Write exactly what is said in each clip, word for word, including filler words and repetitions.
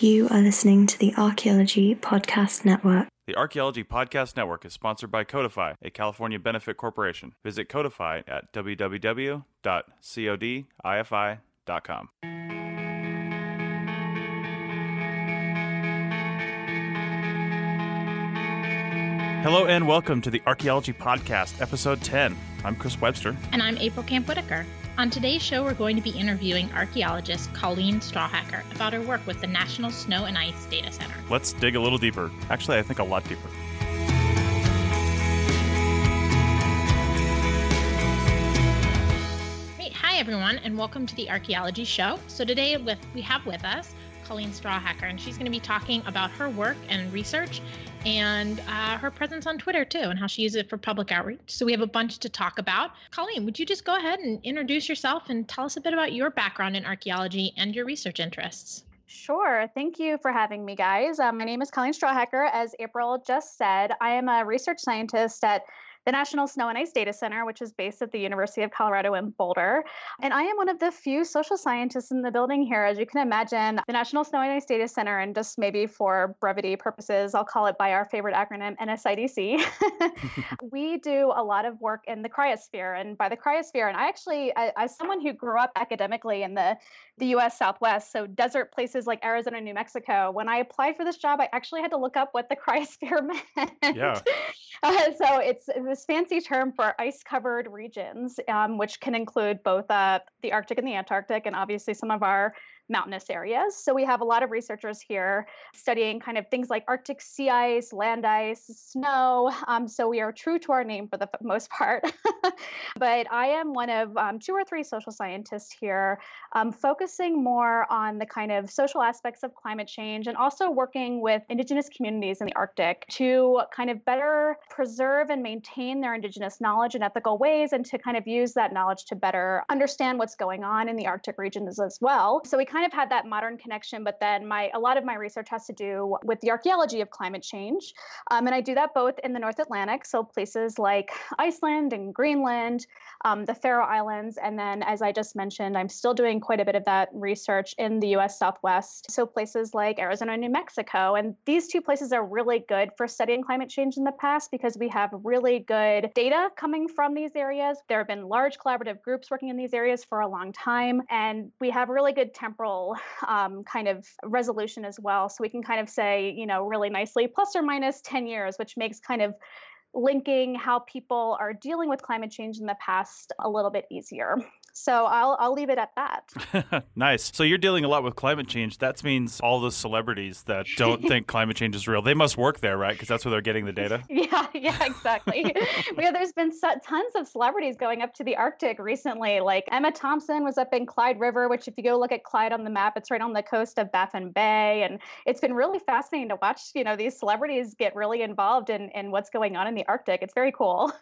You are listening to the Archaeology Podcast Network. The Archaeology Podcast Network is sponsored by Codify, a California benefit corporation. Visit Codify at w w w dot codifi dot com. Hello and welcome to the Archaeology Podcast, Episode ten. I'm Chris Webster. And I'm April Camp Whitaker. On today's show, we're going to be interviewing archaeologist Colleen Strawhacker about her work with the National Snow and Ice Data Center. Let's dig a little deeper. Actually, I think a lot deeper. Great. Hi, everyone, and welcome to the Archaeology Show. So today with we have with us Colleen Strawhacker, and she's going to be talking about her work and research and uh, her presence on Twitter, too, and how she uses it for public outreach. So we have a bunch to talk about. Colleen, would you just go ahead and introduce yourself and tell us a bit about your background in archaeology and your research interests? Sure. Thank you for having me, guys. Um, my name is Colleen Strawhacker. As April just said, I am a research scientist at the National Snow and Ice Data Center, which is based at the University of Colorado in Boulder. And I am one of the few social scientists in the building here. As you can imagine, the National Snow and Ice Data Center, and just maybe for brevity purposes, I'll call it by our favorite acronym, N S I D C. We do a lot of work in the cryosphere. And by the cryosphere, and I actually, as someone who grew up academically in the, the U S Southwest, so desert places like Arizona, New Mexico, when I applied for this job, I actually had to look up what the cryosphere meant. Yeah. Uh, so it's this fancy term for ice-covered regions, um, which can include both uh, the Arctic and the Antarctic, and obviously some of our mountainous areas. So we have a lot of researchers here studying kind of things like Arctic sea ice, land ice, snow. Um, so we are true to our name for the f- most part. But I am one of um, two or three social scientists here, um, focusing more on the kind of social aspects of climate change and also working with indigenous communities in the Arctic to kind of better preserve and maintain their indigenous knowledge in ethical ways, and to kind of use that knowledge to better understand what's going on in the Arctic regions as well. So we kind of had that modern connection, but then my a lot of my research has to do with the archaeology of climate change. Um, and I do that both in the North Atlantic, so places like Iceland and Greenland, um, the Faroe Islands, and then, as I just mentioned, I'm still doing quite a bit of that research in the U S Southwest, so places like Arizona and New Mexico. And these two places are really good for studying climate change in the past because we have really good data coming from these areas. There have been large collaborative groups working in these areas for a long time, and we have really good temporal um, kind of resolution as well. So we can kind of say, you know, really nicely, plus or minus ten years, which makes kind of linking how people are dealing with climate change in the past a little bit easier. So I'll I'll leave it at that. Nice. So you're dealing a lot with climate change. That means all the celebrities that don't think climate change is real, they must work there, right? Because that's where they're getting the data. Yeah, yeah, exactly. Yeah, there's been so, tons of celebrities going up to the Arctic recently. Like Emma Thompson was up in Clyde River, which if you go look at Clyde on the map, it's right on the coast of Baffin Bay. And it's been really fascinating to watch, you know, these celebrities get really involved in, in what's going on in the Arctic. It's very cool.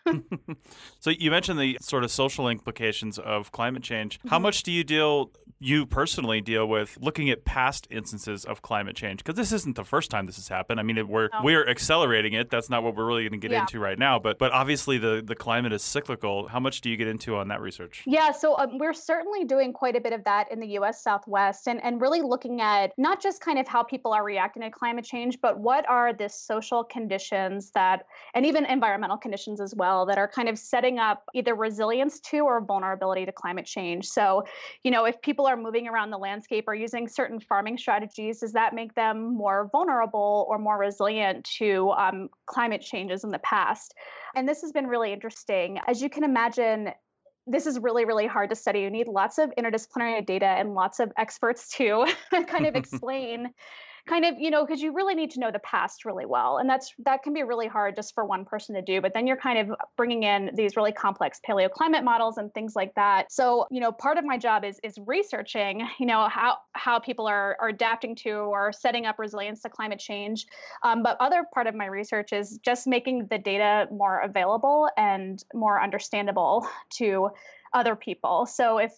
So you mentioned the sort of social implications of climate change. How much do you deal, you personally deal with looking at past instances of climate change? Because this isn't the first time this has happened. I mean, it, we're No. we're accelerating it. That's not what we're really going to get Yeah. into right now. But but obviously the, the climate is cyclical. How much do you get into on that research? Yeah, so um, we're certainly doing quite a bit of that in the U S Southwest, and, and really looking at not just kind of how people are reacting to climate change, but what are the social conditions that, and even environmental conditions as well, that are kind of setting up either resilience to or vulnerability to climate change. So, you know, if people are moving around the landscape or using certain farming strategies, does that make them more vulnerable or more resilient to um, climate changes in the past? And this has been really interesting. As you can imagine, this is really, really hard to study. You need lots of interdisciplinary data and lots of experts to kind of explain kind of, you know, because you really need to know the past really well. And that's that can be really hard just for one person to do. But then you're kind of bringing in these really complex paleoclimate models and things like that. So, you know, part of my job is is researching, you know, how how people are, are adapting to or setting up resilience to climate change. Um, but other part of my research is just making the data more available and more understandable to other people. So if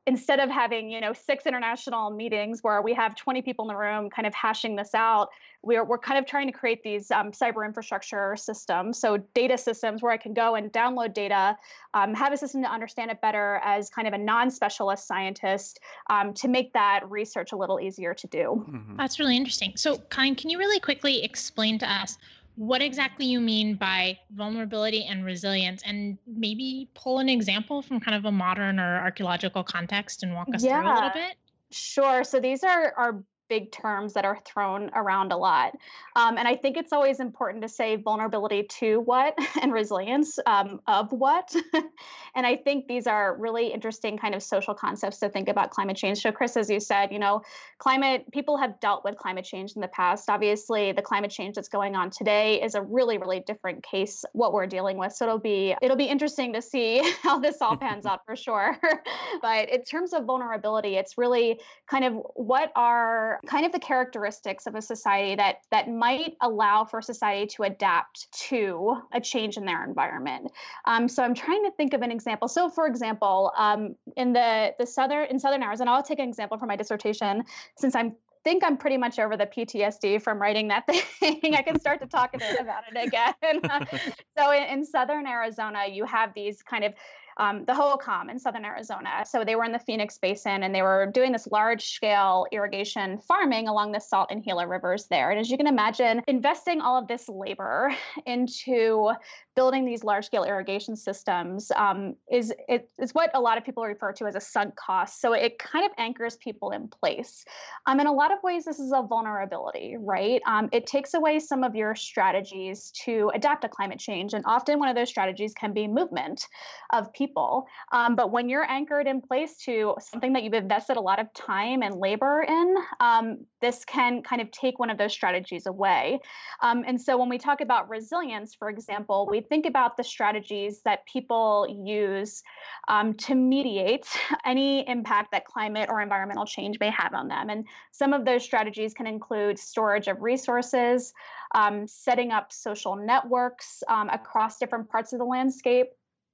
instead of having, you know, six international meetings where we have twenty people in the room kind of hashing this out, we're, we're kind of trying to create these um, cyber infrastructure systems. So data systems where I can go and download data, um, have a system to understand it better as kind of a non-specialist scientist, um, to make that research a little easier to do. Mm-hmm. That's really interesting. So Colleen, can you really quickly explain to us what exactly you mean by vulnerability and resilience, and maybe pull an example from kind of a modern or archaeological context and walk us yeah, through a little bit? Sure. So these are, are big terms that are thrown around a lot. Um, and I think it's always important to say vulnerability to what and resilience um, of what. And I think these are really interesting kind of social concepts to think about climate change. So Chris, as you said, you know, climate, people have dealt with climate change in the past. Obviously, the climate change that's going on today is a really, really different case, what we're dealing with. So it'll be, it'll be interesting to see how this all pans out for sure. But in terms of vulnerability, it's really kind of what are kind of the characteristics of a society that that might allow for society to adapt to a change in their environment. Um, so I'm trying to think of an example. So, for example, um, in the the southern in southern Arizona, I'll take an example from my dissertation, since I'm think I'm pretty much over the P T S D from writing that thing. I can start to talk about it again. So in, in southern Arizona, you have these kind of Um, the Hohokam in southern Arizona. So they were in the Phoenix Basin, and they were doing this large-scale irrigation farming along the Salt and Gila rivers there. And as you can imagine, investing all of this labor into building these large-scale irrigation systems um, is it, is what a lot of people refer to as a sunk cost. So it kind of anchors people in place. Um, in a lot of ways, this is a vulnerability, right? Um, it takes away some of your strategies to adapt to climate change. And often one of those strategies can be movement of people. People. Um, but when you're anchored in place to something that you've invested a lot of time and labor in, um, this can kind of take one of those strategies away. Um, and so when we talk about resilience, for example, we think about the strategies that people use um, to mediate any impact that climate or environmental change may have on them. And some of those strategies can include storage of resources, um, setting up social networks um, across different parts of the landscape.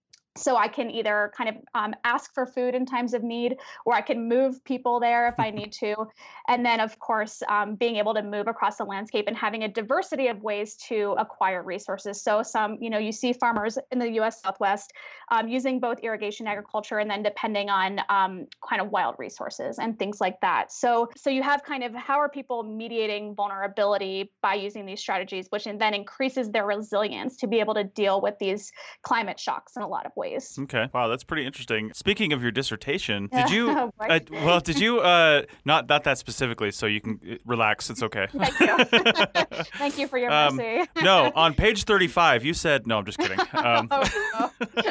So I can either kind of um, ask for food in times of need, or I can move people there if I need to. And then, of course, um, being able to move across the landscape and having a diversity of ways to acquire resources. So some, you know, you see farmers in the U S Southwest um, using both irrigation, agriculture, and then depending on um, kind of wild resources and things like that. So, so you have kind of how are people mediating vulnerability by using these strategies, which then increases their resilience to be able to deal with these climate shocks in a lot of ways. Okay. Wow, that's pretty interesting. Speaking of your dissertation, did you, right. uh, well, did you, uh, not, not that specifically, so you can relax. It's okay. Thank you. Thank you for your um, mercy. No, on page thirty-five, you said, no, I'm just kidding. Um, oh,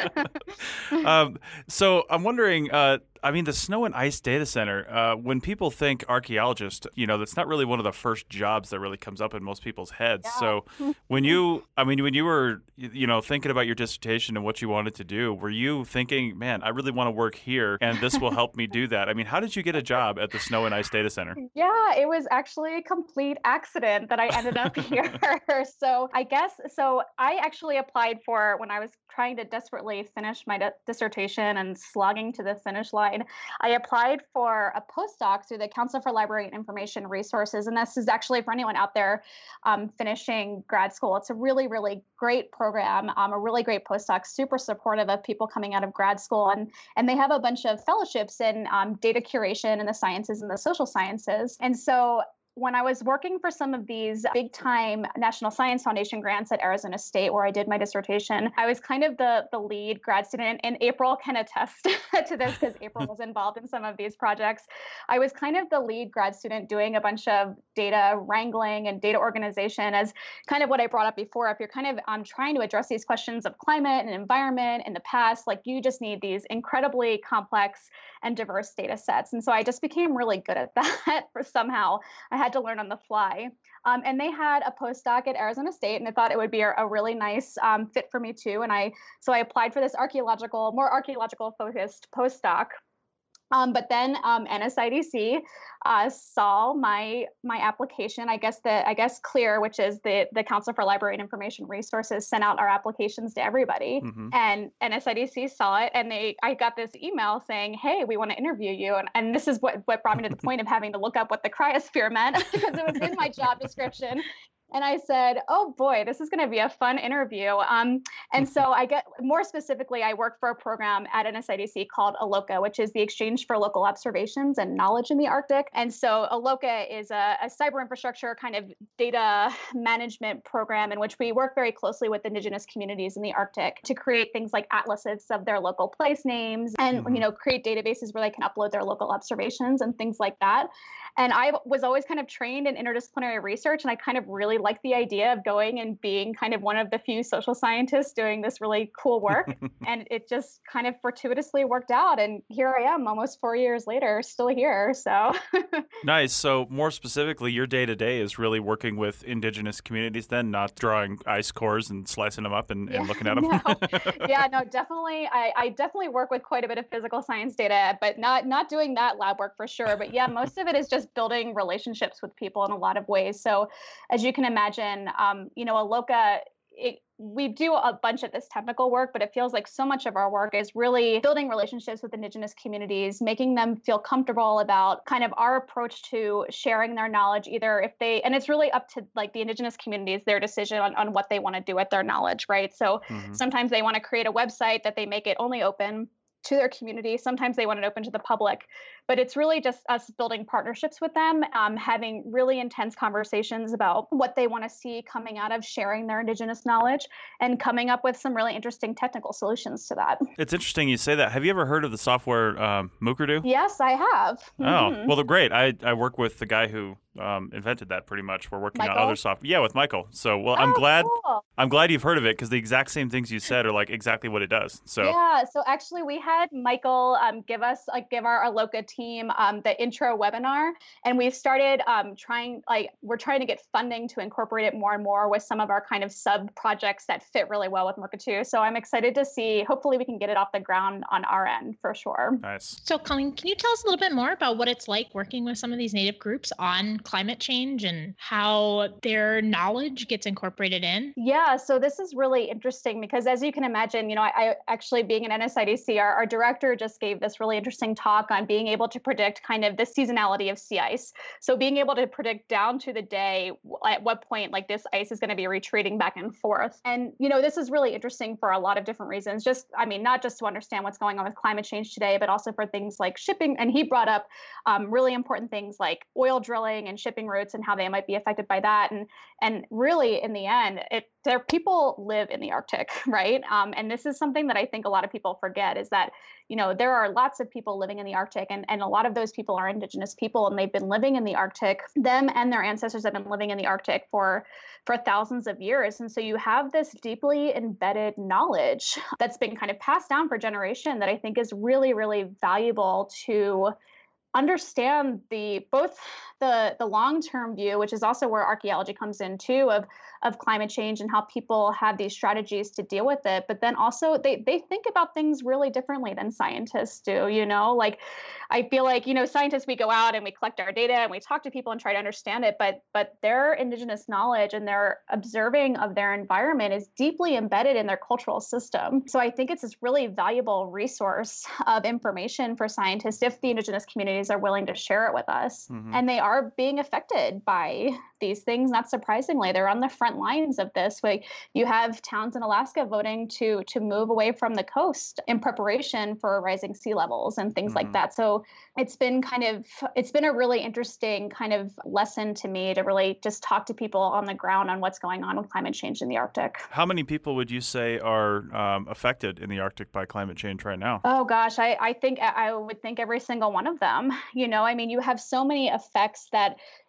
no. um, so I'm wondering, uh, I mean, the Snow and Ice Data Center, uh, when people think archaeologist, you know, that's not really one of the first jobs that really comes up in most people's heads. Yeah. So when you, I mean, when you were, you know, thinking about your dissertation and what you wanted to do, were you thinking, man, I really want to work here and this will help me do that? I mean, how did you get a job at the Snow and Ice Data Center? Yeah, it was actually a complete accident that I ended up here. So I guess, so I actually applied for, when I was trying to desperately finish my di- dissertation and slogging to the finish line, I applied for a postdoc through the Council for Library and Information Resources. And this is actually for anyone out there um, finishing grad school. It's a really, really great program, um, a really great postdoc, super supportive of people coming out of grad school. And, and they have a bunch of fellowships in um, data curation in the sciences and the social sciences. And so when I was working for some of these big time National Science Foundation grants at Arizona State, where I did my dissertation, I was kind of the, the lead grad student, and April can attest to this because April was involved in some of these projects. I was kind of the lead grad student doing a bunch of data wrangling and data organization, as kind of what I brought up before. If you're kind of um, trying to address these questions of climate and environment in the past, like you just need these incredibly complex and diverse data sets. And so I just became really good at that for somehow. I had to learn on the fly. Um, and they had a postdoc at Arizona State, and I thought it would be a, a really nice um, fit for me too. And I, so I applied for this archaeological, more archaeological focused postdoc. Um, but then um, N S I D C uh, saw my my application. I guess the I guess CLEAR, which is the the Council for Library and Information Resources, sent out our applications to everybody, mm-hmm. and N S I D C saw it, and they I got this email saying, "Hey, we want to interview you." And and this is what what brought me to the point of having to look up what the cryosphere meant because it was in my job description. And I said, oh boy, this is going to be a fun interview. Um, and so I get more specifically, I work for a program at N S I D C called ALOCA, which is the Exchange for Local Observations and Knowledge in the Arctic. And so ALOCA is a, a cyber infrastructure kind of data management program in which we work very closely with indigenous communities in the Arctic to create things like atlases of their local place names and, mm-hmm. you know, create databases where they can upload their local observations and things like that. And I was always kind of trained in interdisciplinary research, and I kind of really liked the idea of going and being kind of one of the few social scientists doing this really cool work. And it just kind of fortuitously worked out. And here I am almost four years later, still here. So nice. So more specifically, your day-to-day is really working with indigenous communities then, not drawing ice cores and slicing them up and, yeah, and looking at them? No. Yeah, no, definitely. I, I definitely work with quite a bit of physical science data, but not, not doing that lab work for sure. But yeah, most of it is just building relationships with people in a lot of ways. So as you can imagine, um, you know, ALOCA, it, we do a bunch of this technical work, but it feels like so much of our work is really building relationships with indigenous communities, making them feel comfortable about kind of our approach to sharing their knowledge, either if they, and it's really up to like the indigenous communities, their decision on, on what they want to do with their knowledge, right? So mm-hmm. sometimes they want to create a website that they make it only open to their community. Sometimes they want it open to the public, but it's really just us building partnerships with them, um, having really intense conversations about what they want to see coming out of sharing their indigenous knowledge and coming up with some really interesting technical solutions to that. It's interesting you say that. Have you ever heard of the software um, Mukuru? Yes, I have. Oh, mm-hmm. Well, they're great. I, I work with the guy who um, invented that pretty much. We're working Michael? on other software. Yeah, with Michael. So, well, oh, I'm glad cool. I'm glad you've heard of it because the exact same things you said are like exactly what it does. So yeah, so actually we had Michael um, give us, like, give our ALOCA team um, the intro webinar, and we've started um, trying, like, we're trying to get funding to incorporate it more and more with some of our kind of sub projects that fit really well with Mukurtu. So I'm excited to see, hopefully we can get it off the ground on our end for sure. Nice. So Colleen, can you tell us a little bit more about what it's like working with some of these native groups on climate change and how their knowledge gets incorporated in? Yeah, so this is really interesting because as you can imagine, you know, I, I actually being an N S I D C, our, our director just gave this really interesting talk on being able to predict kind of the seasonality of sea ice. So being able to predict down to the day at what point like this ice is going to be retreating back and forth. And, you know, this is really interesting for a lot of different reasons. Just, I mean, not just to understand what's going on with climate change today, but also for things like shipping. And he brought up um, really important things like oil drilling and shipping routes and how they might be affected by that. And, and really, in the end, it there people live in the Arctic, right? Um, and this is something that I think a lot of people forget is that, you know, there are lots of people living in the Arctic, and, and a lot of those people are indigenous people, and they've been living in the Arctic. Them and their ancestors have been living in the Arctic for, for thousands of years. And so you have this deeply embedded knowledge that's been kind of passed down for generation that I think is really, really valuable to understand the both the the long-term view, which is also where archaeology comes in too, of of climate change and how people have these strategies to deal with it. But then also they they think about things really differently than scientists do, you know, like I feel like, you know, scientists, we go out and we collect our data and we talk to people and try to understand it, but but their indigenous knowledge and their observing of their environment is deeply embedded in their cultural system. So I think it's this really valuable resource of information for scientists if the indigenous communities are willing to share it with us. Mm-hmm. And they are being affected by these things, not surprisingly. They're on the front lines of this. Like you have towns in Alaska voting to to move away from the coast in preparation for rising sea levels and things mm-hmm. like that. So it's been kind of, it's been a really interesting kind of lesson to me to really just talk to people on the ground on what's going on with climate change in the Arctic. How many people would you say are um, affected in the Arctic by climate change right now? Oh gosh, I, I think I would think every single one of them. You know, I mean, you have so many effects that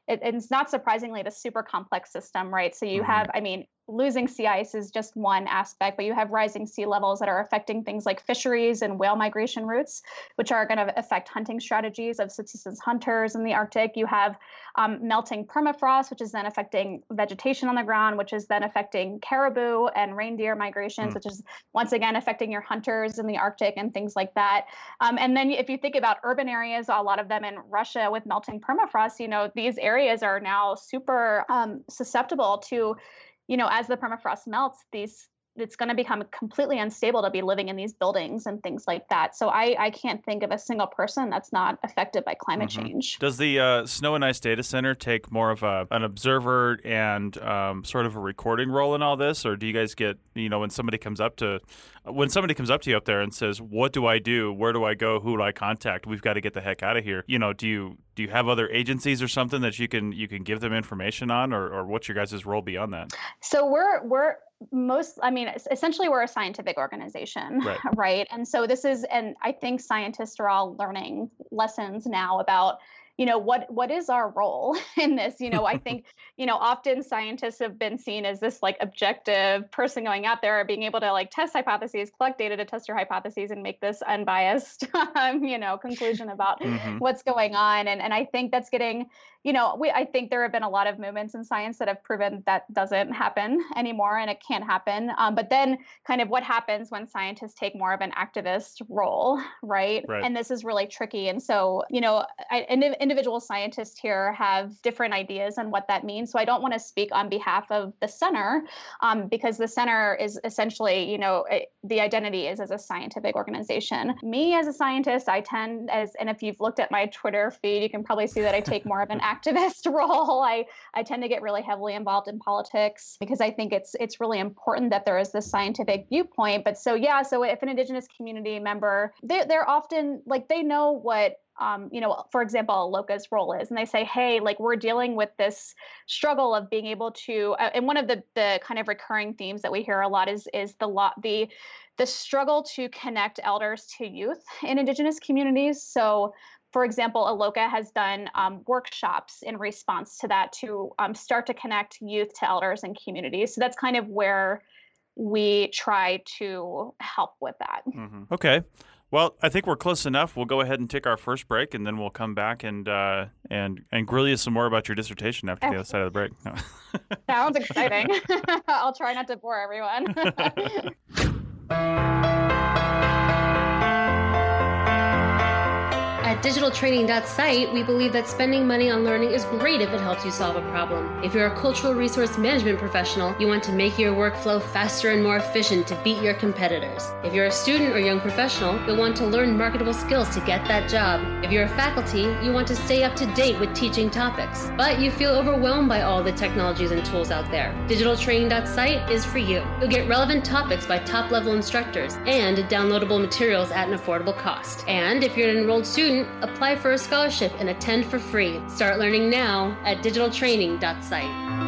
it, it's not surprisingly the super complex system, right? So you Mm-hmm. have, I mean, losing sea ice is just one aspect, but you have rising sea levels that are affecting things like fisheries and whale migration routes, which are going to affect hunting strategies of subsistence hunters in the Arctic. You have um, melting permafrost, which is then affecting vegetation on the ground, which is then affecting caribou and reindeer migrations, Mm. which is once again affecting your hunters in the Arctic and things like that. Um, and then if you think about urban areas, a lot of them in Russia with melting permafrost, you know, these areas are now super um, susceptible to, you know, as the permafrost melts, these it's going to become completely unstable to be living in these buildings and things like that. So I, I can't think of a single person that's not affected by climate Mm-hmm. change. Does the uh, Snow and Ice Data Center take more of a, an observer and um, sort of a recording role in all this, or do you guys get, you know, when somebody comes up to, when somebody comes up to you up there and says, "What do I do? Where do I go? Who do I contact? We've got to get the heck out of here." You know, do you do you have other agencies or something that you can you can give them information on, or, or what's your guys' role beyond that? So we're we're most, I mean, essentially we're a scientific organization, right. right? And so this is, and I think scientists are all learning lessons now about, you know, what what is our role in this? You know, I think, you know, often scientists have been seen as this like objective person going out there, being able to like test hypotheses, collect data to test your hypotheses and make this unbiased, um, you know, conclusion about mm-hmm. what's going on. And, and I think that's getting, you know, we, I think there have been a lot of movements in science that have proven that doesn't happen anymore and it can't happen. Um, but then kind of what happens when scientists take more of an activist role, right? right. And this is really tricky. And so, you know, I, indiv- individual scientists here have different ideas on what that means. So I don't want to speak on behalf of the center um, because the center is essentially, you know, it, the identity is as a scientific organization. Me as a scientist, I tend as, and if you've looked at my Twitter feed, you can probably see that I take more of an activist role. I, I tend to get really heavily involved in politics because I think it's it's really important that there is this scientific viewpoint. But so, yeah, so if an Indigenous community member, they, they're often like, they know what, um, you know, for example, Aloka's role is, and they say, hey, like we're dealing with this struggle of being able to, uh, and one of the the kind of recurring themes that we hear a lot is is the lot the the struggle to connect elders to youth in Indigenous communities. So for example, Aloka has done um, workshops in response to that to um, start to connect youth to elders and communities. So that's kind of where we try to help with that. Mm-hmm. Okay. Well, I think we're close enough. We'll go ahead and take our first break, and then we'll come back and uh, and and grill you some more about your dissertation after the other side of the break. No. Sounds exciting. I'll try not to bore everyone. At digital training dot site, we believe that spending money on learning is great if it helps you solve a problem. If you're a cultural resource management professional, you want to make your workflow faster and more efficient to beat your competitors. If you're a student or young professional, you'll want to learn marketable skills to get that job. If you're a faculty, you want to stay up to date with teaching topics, but you feel overwhelmed by all the technologies and tools out there. digital training dot site is for you. You'll get relevant topics by top-level instructors and downloadable materials at an affordable cost. And if you're an enrolled student, apply for a scholarship and attend for free. Start learning now at digital training dot site.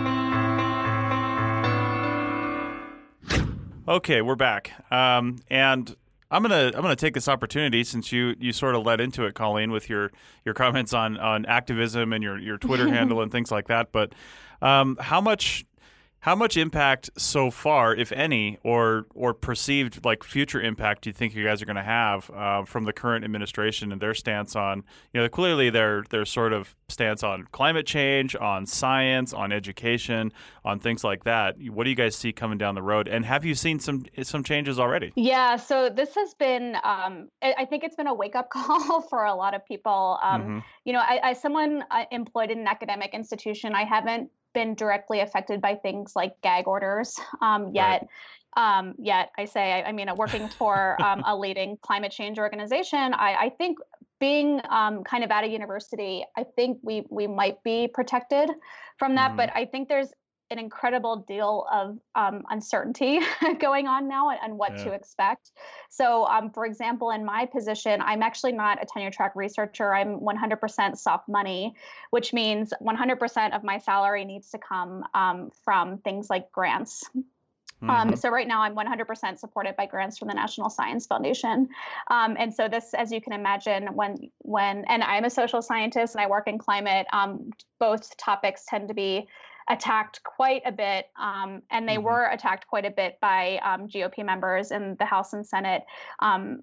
Okay, we're back, um, and I'm gonna I'm gonna take this opportunity since you, you sort of led into it, Colleen, with your, your comments on, on activism and your, your Twitter handle and things like that. But um, how much how much impact so far, if any, or or perceived like future impact, do you think you guys are going to have uh, from the current administration and their stance on, you know, clearly their their sort of stance on climate change, on science, on education, on things like that? What do you guys see coming down the road? And have you seen some some changes already? Yeah, so this has been, um, I I think it's been a wake up call for a lot of people. Um, Mm-hmm. You know, I, as someone uh, employed in an academic institution, I haven't been directly affected by things like gag orders um, yet. Right. Um, yet I say, I, I mean, working for um, a leading climate change organization, I, I think being um, kind of at a university, I think we we might be protected from that. Mm-hmm. But I think there's an incredible deal of um, uncertainty going on now and, and what yeah. to expect. So, um, for example, in my position, I'm actually not a tenure track researcher. I'm one hundred percent soft money, which means one hundred percent of my salary needs to come um, from things like grants. Mm-hmm. Um, so right now I'm one hundred percent supported by grants from the National Science Foundation. Um, and so this, as you can imagine, when, when, and I'm a social scientist and I work in climate, um, both topics tend to be attacked quite a bit. Um, and they mm-hmm. were attacked quite a bit by um, G O P members in the House and Senate um,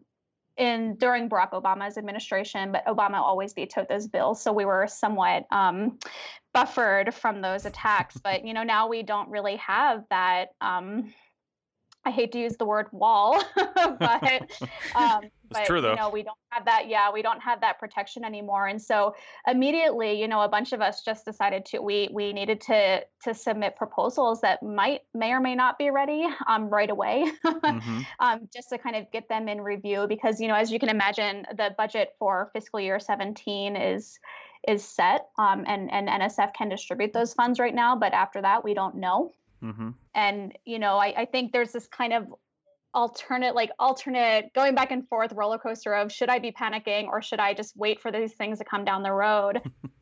in during Barack Obama's administration, but Obama always vetoed those bills. So we were somewhat um, buffered from those attacks. But, you know, now we don't really have that. Um, I hate to use the word wall, but, um, but true, though. you know, we don't have that. Yeah, we don't have that protection anymore. And so immediately, you know, a bunch of us just decided to, we, we needed to, to submit proposals that might, may or may not be ready um, right away, mm-hmm. um, just to kind of get them in review. Because, you know, as you can imagine, the budget for fiscal year seventeen is, is set um, and, and N S F can distribute those funds right now. But after that, we don't know. Mm-hmm. And, you know, I, I think there's this kind of alternate, like alternate going back and forth roller coaster of should I be panicking or should I just wait for these things to come down the road?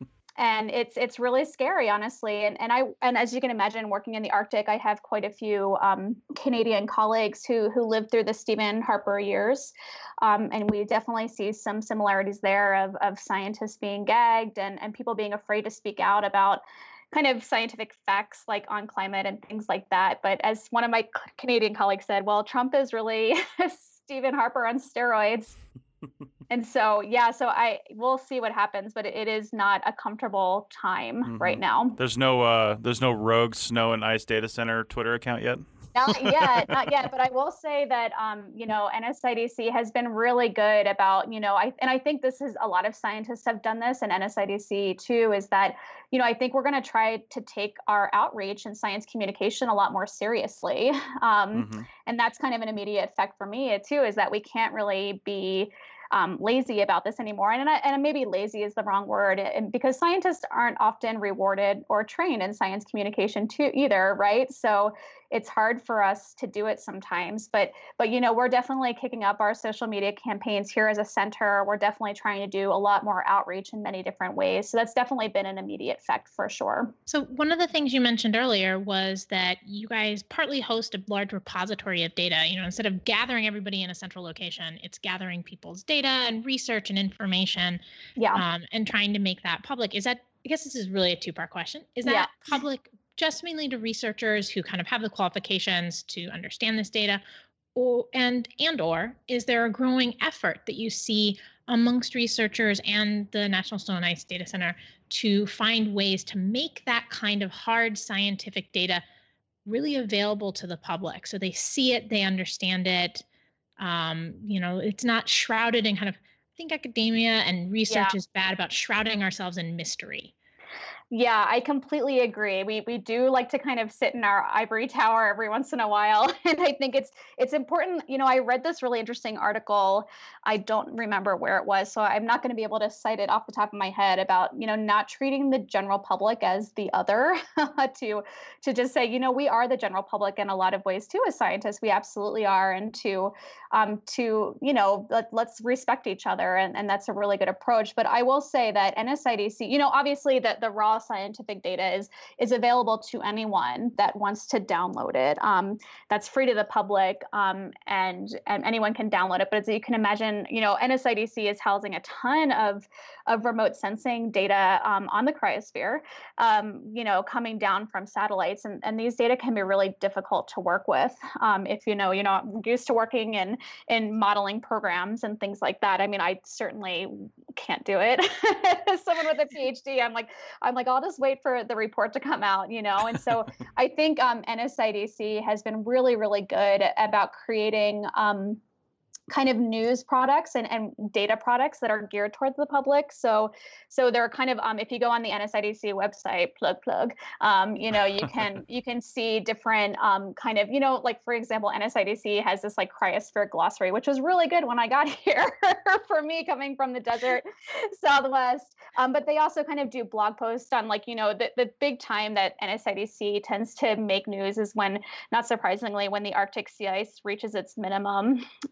And it's it's really scary, honestly. And and I and as you can imagine, working in the Arctic, I have quite a few um, Canadian colleagues who who lived through the Stephen Harper years, um, and we definitely see some similarities there of of scientists being gagged and and people being afraid to speak out about kind of scientific facts like on climate and things like that. But as one of my Canadian colleagues said, well, Trump is really Stephen Harper on steroids. And so, yeah, so I we'll see what happens, but it is not a comfortable time mm-hmm. right now. There's no uh, there's no rogue snow and ice data center Twitter account yet? Not yet, not yet. But I will say that, um, you know, N S I D C has been really good about, you know, I and I think this is a lot of scientists have done this, and N S I D C too, is that, you know, I think we're going to try to take our outreach and science communication a lot more seriously. Um, mm-hmm. And that's kind of an immediate effect for me too, is that we can't really be Um, lazy about this anymore. And, and maybe lazy is the wrong word, and because scientists aren't often rewarded or trained in science communication too either, right? So it's hard for us to do it sometimes. But, but you know, we're definitely kicking up our social media campaigns here as a center. We're definitely trying to do a lot more outreach in many different ways. So that's definitely been an immediate effect for sure. So one of the things you mentioned earlier was that you guys partly host a large repository of data. You know, instead of gathering everybody in a central location, it's gathering people's data and research and information, yeah, um, and trying to make that public. Is that, I guess this is really a two-part question. Is that yeah. public just mainly to researchers who kind of have the qualifications to understand this data, or and and or is there a growing effort that you see amongst researchers and the National Snow and Ice Data Center to find ways to make that kind of hard scientific data really available to the public so they see it, they understand it? Um, you know, it's not shrouded in kind of, I think academia and research yeah. is bad about shrouding ourselves in mystery. Yeah, I completely agree. We we do like to kind of sit in our ivory tower every once in a while. And I think it's it's important. You know, I read this really interesting article. I don't remember where it was, so I'm not going to be able to cite it off the top of my head about, you know, not treating the general public as the other, to to just say, you know, we are the general public in a lot of ways too as scientists. We absolutely are. And to um to, you know, let, let's respect each other. And, and that's a really good approach. But I will say that N S I D C, you know, obviously that the raw scientific data is is available to anyone that wants to download it. Um, that's free to the public, um, and and anyone can download it. But as you can imagine, you know, N S I D C is housing a ton of of remote sensing data um, on the cryosphere, um, you know, coming down from satellites, and and these data can be really difficult to work with um, if you know you're not used to working in in modeling programs and things like that. I mean, I certainly can't do it. As someone with a PhD, I'm like, I'm like, I'll just wait for the report to come out, you know? And so I think um, N S I D C has been really, really good about creating um, kind of news products and, and data products that are geared towards the public. So, so they're kind of, um, if you go on the N S I D C website, plug, plug, um, you know, you can, you can see different um, kind of, you know, like for example, N S I D C has this like cryosphere glossary, which was really good when I got here for me coming from the desert Southwest. Um, but they also kind of do blog posts on like, you know, the, the big time that N S I D C tends to make news is when, not surprisingly, when the Arctic sea ice reaches its minimum. Um,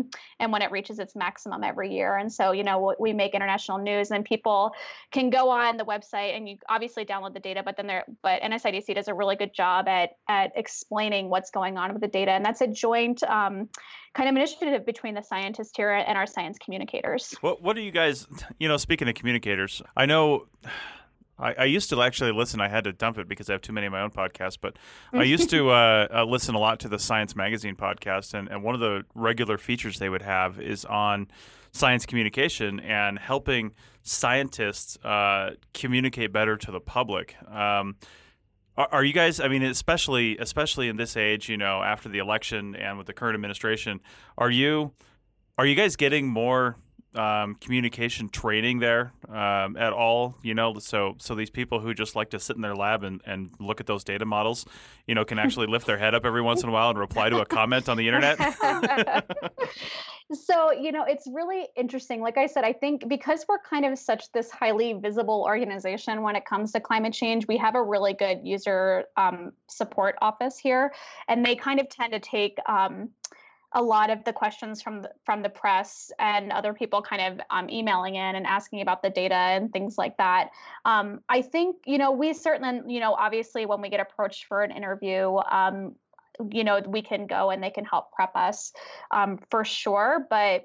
and when it reaches its maximum every year. And so, you know, we make international news, and people can go on the website and you obviously download the data, but then there, but N S I D C does a really good job at at explaining what's going on with the data. And that's a joint um, kind of initiative between the scientists here and our science communicators. What What do you guys, you know, speaking of communicators, I know I, I used to actually listen. I had to dump it because I have too many of my own podcasts, but I used to uh, uh, listen a lot to the Science Magazine podcast, and, and one of the regular features they would have is on science communication and helping scientists uh, communicate better to the public. Um, are, are you guys, I mean, especially especially in this age, you know, after the election and with the current administration, are you are you guys getting more Um, communication training there um, at all, you know, so so these people who just like to sit in their lab and, and look at those data models, you know, can actually lift their head up every once in a while and reply to a comment on the internet? So, you know, it's really interesting. Like I said, I think because we're kind of such this highly visible organization when it comes to climate change, we have a really good user um, support office here, and they kind of tend to take um, a lot of the questions from the, from the press and other people kind of um, emailing in and asking about the data and things like that. Um, I think, you know, we certainly, you know, obviously when we get approached for an interview, um, you know, we can go and they can help prep us um, for sure. But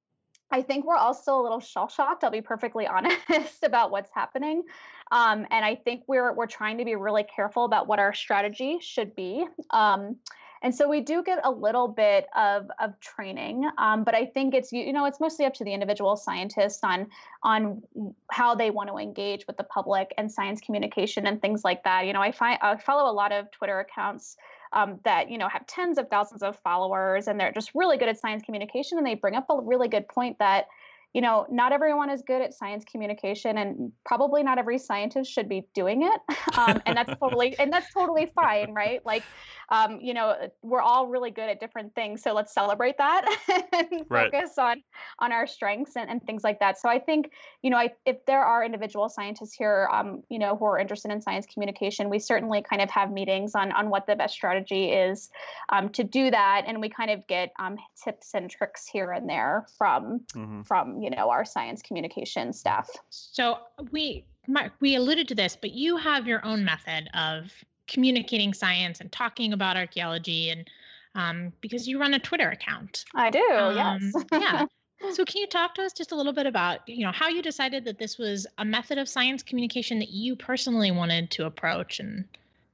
I think we're also a little shell-shocked, I'll be perfectly honest, about what's happening. Um, and I think we're we're trying to be really careful about what our strategy should be. Um, And so we do get a little bit of, of training, um, but I think it's, you know, it's mostly up to the individual scientists on, on how they want to engage with the public and science communication and things like that. You know, I find I follow a lot of Twitter accounts um, that, you know, have tens of thousands of followers, and they're just really good at science communication. And they bring up a really good point that, you know, not everyone is good at science communication, and probably not every scientist should be doing it. Um, and that's totally, and that's totally fine, right? Like, um, you know, we're all really good at different things. So let's celebrate that and right. focus on, on our strengths and, and things like that. So I think, you know, I, if there are individual scientists here, um, you know, who are interested in science communication, we certainly kind of have meetings on, on what the best strategy is um, to do that. And we kind of get um, tips and tricks here and there from, mm-hmm. from, you know, our science communication staff. So we, we alluded to this, but you have your own method of communicating science and talking about archaeology, and um, because you run a Twitter account. I do, um, yes. Yeah. So can you talk to us just a little bit about, you know, how you decided that this was a method of science communication that you personally wanted to approach, and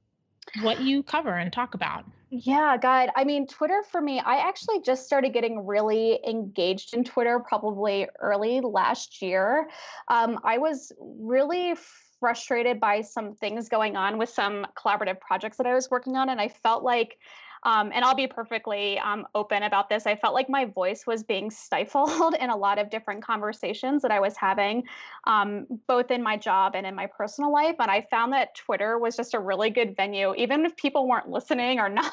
what you cover and talk about? Yeah, God. I mean, Twitter for me, I actually just started getting really engaged in Twitter probably early last year. Um, I was really frustrated by some things going on with some collaborative projects that I was working on. And I felt like, um, and I'll be perfectly um, open about this, I felt like my voice was being stifled in a lot of different conversations that I was having, um, both in my job and in my personal life. And I found that Twitter was just a really good venue, even if people weren't listening or not,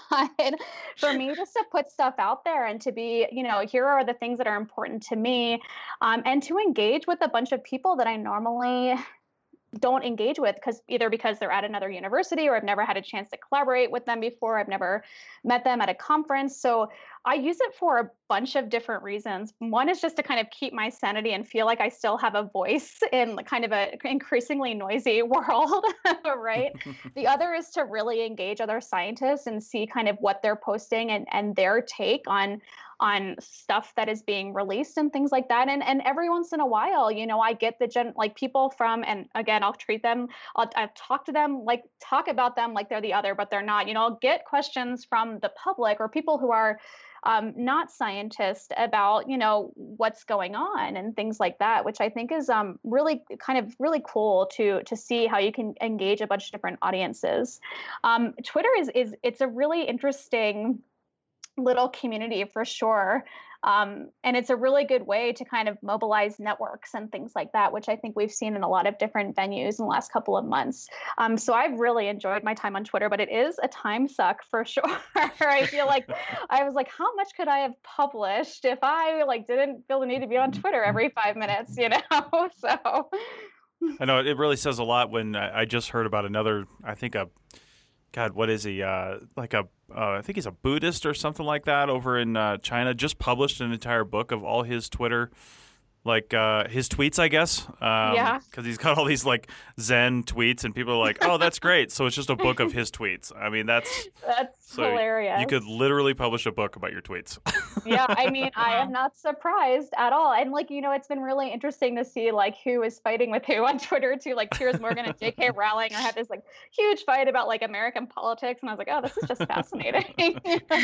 for me just to put stuff out there and to be, you know, here are the things that are important to me, um, and to engage with a bunch of people that I normally don't engage with, because either because they're at another university or I've never had a chance to collaborate with them before. I've never met them at a conference. So I use it for a bunch of different reasons. One is just to kind of keep my sanity and feel like I still have a voice in kind of a increasingly noisy world, right? The other is to really engage other scientists and see kind of what they're posting and, and their take on on stuff that is being released and things like that. And and every once in a while, you know, I get the gen like people from, and again, I'll treat them, I'll, I'll talk to them, like talk about them like they're the other, but they're not, you know, I'll get questions from the public or people who are um, not scientists about, you know, what's going on and things like that, which I think is um, really kind of really cool to to see how you can engage a bunch of different audiences. Um, Twitter is is it's a really interesting little community for sure. Um, and it's a really good way to kind of mobilize networks and things like that, which I think we've seen in a lot of different venues in the last couple of months. Um, so I've really enjoyed my time on Twitter, but it is a time suck for sure. I feel like I was like, how much could I have published if I like didn't feel the need to be on Twitter every five minutes, you know? So I know it really says a lot when I just heard about another, I think a God, what is he? Uh, like a, uh, I think he's a Buddhist or something like that over in uh, China. Just published an entire book of all his Twitter, like uh, his tweets, I guess. Um, Yeah. Because he's got all these like Zen tweets, and people are like, "Oh, that's great." So it's just a book of his tweets. I mean, that's That's so hilarious. you could literally publish a book about your tweets. Yeah, I mean, I Wow. am not surprised at all. And like, you know, it's been really interesting to see like who is fighting with who on Twitter too. Like Piers Morgan and J K Rowling are had this like huge fight about like American politics, and I was like, oh, this is just fascinating.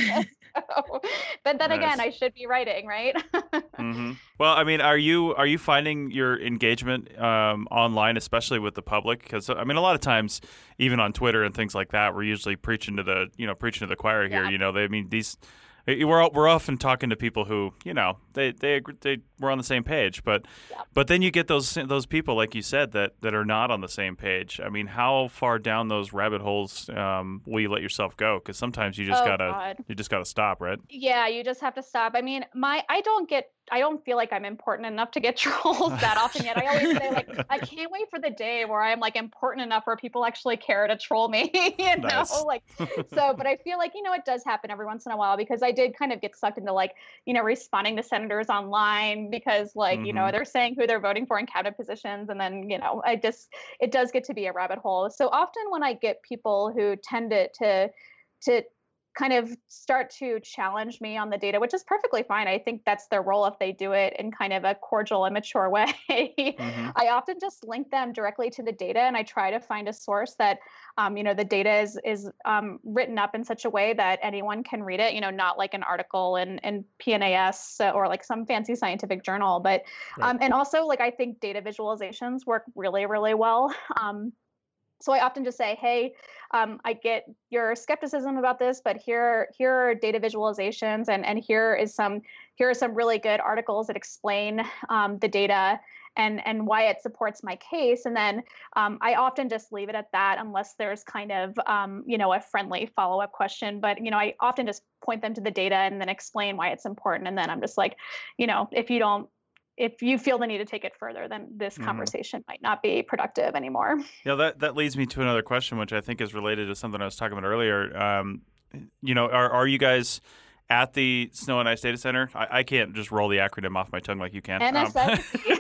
So, but then again, Nice. I should be writing, right? hmm Well, I mean, are you are you finding your engagement um, online, especially with the public? Because I mean, a lot of times, even on Twitter and things like that, we're usually preaching to the you know preaching to the choir here. Yeah. You know, they I mean these. We're we're often talking to people who you know they they agree, they we're on the same page, but Yeah. but then you get those those people like you said that, that are not on the same page. I mean, how far down those rabbit holes um, will you let yourself go? Because sometimes you just Oh, gotta God. you just gotta stop, right? Yeah, you just have to stop. I mean, my I don't get I don't feel like I'm important enough to get trolls that often yet. I always say like I can't wait for the day where I'm like important enough where people actually care to troll me, you know? Nice. Like so, but I feel like, you know, it does happen every once in a while because I did kind of get sucked into like, you know, responding to senators online because like, you know, Mhm. they're saying who they're voting for in cabinet positions and then, you know, I just it does get to be a rabbit hole. So often when I get people who tend to to to kind of start to challenge me on the data, which is perfectly fine. I think that's their role if they do it in kind of a cordial and mature way. Mhm. I often just link them directly to the data and I try to find a source that, um, you know, the data is, is um, written up in such a way that anyone can read it, you know, not like an article in, in P N A S or like some fancy scientific journal. But, Right. um, and also like, I think data visualizations work really, really well. Um, So I often just say, hey, um, I get your skepticism about this, but here here are data visualizations, and and here is some here are some really good articles that explain um, the data and and why it supports my case. And then um, I often just leave it at that, unless there's kind of um, you know a friendly follow up question. But you know I often just point them to the data and then explain why it's important. And then I'm just like, you know, if you don't. If you feel the need to take it further, then this Mhm. conversation might not be productive anymore. Yeah, that, that leads me to another question, which I think is related to something I was talking about earlier. Um, you know, are are you guys at the Snow and Ice Data Center? I, I can't just roll the acronym off my tongue like you can. N S S D.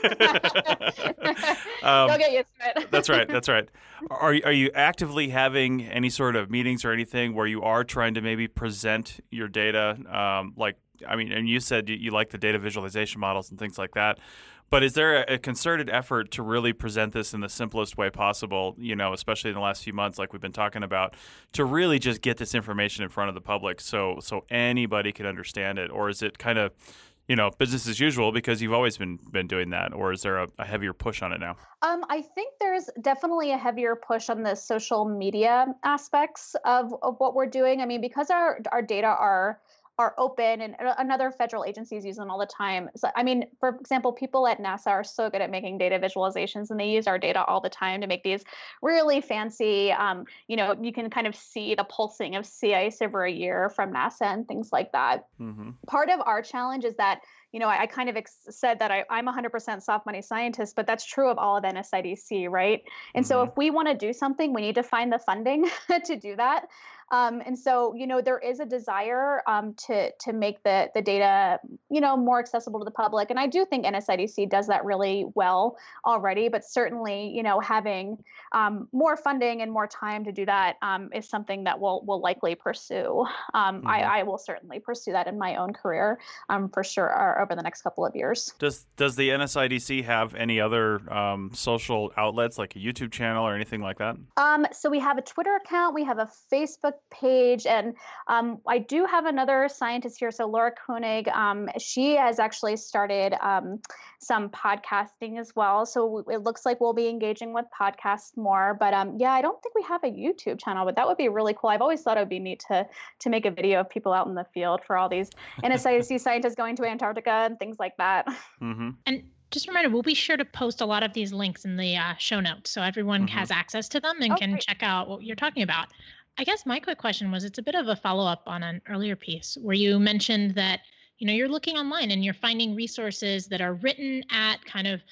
Um, You'll get used to it. That's right. That's right. Are are you actively having any sort of meetings or anything where you are trying to maybe present your data? Um, like, I mean, and you said you, you like the data visualization models and things like that. But is there a, a concerted effort to really present this in the simplest way possible, you know, especially in the last few months, like we've been talking about, to really just get this information in front of the public so so anybody can understand it? Or is it kind of, you know, business as usual because you've always been been doing that? Or is there a, a heavier push on it now? Um, I think there's definitely a heavier push on the social media aspects of, of what we're doing. I mean, because our our data are are open and uh, another federal agencies use them all the time. So, I mean, for example, people at NASA are so good at making data visualizations and they use our data all the time to make these really fancy, um, you know, you can kind of see the pulsing of sea ice over a year from NASA and things like that. Mm-hmm. Part of our challenge is that, you know, I, I kind of ex- said that I, I'm one hundred percent soft money scientist, but that's true of all of N S I D C, right? And so Mhm. if we want to do something, we need to find the funding to do that. Um, and so, you know, there is a desire um, to to make the the data, you know, more accessible to the public. And I do think N S I D C does that really well already. But certainly, you know, having um, more funding and more time to do that um, is something that we'll we'll likely pursue. Um, Mhm. I, I will certainly pursue that in my own career um, for sure or over the next couple of years. Does does the N S I D C have any other um, social outlets like a YouTube channel or anything like that? Um, so we have a Twitter account, we have a Facebook page, and um, I do have another scientist here. So Laura Koenig, um, she has actually started um, some podcasting as well. So it looks like we'll be engaging with podcasts more. But um, yeah, I don't think we have a YouTube channel, but that would be really cool. I've always thought it would be neat to to make a video of people out in the field for all these N S I D C scientists going to Antarctica and things like that. Mm-hmm. And just a reminder, we'll be sure to post a lot of these links in the uh, show notes so everyone Mhm. has access to them and Oh, can great. check out what you're talking about. I guess my quick question was, it's a bit of a follow-up on an earlier piece where you mentioned that, you know, you're looking online and you're finding resources that are written at kind of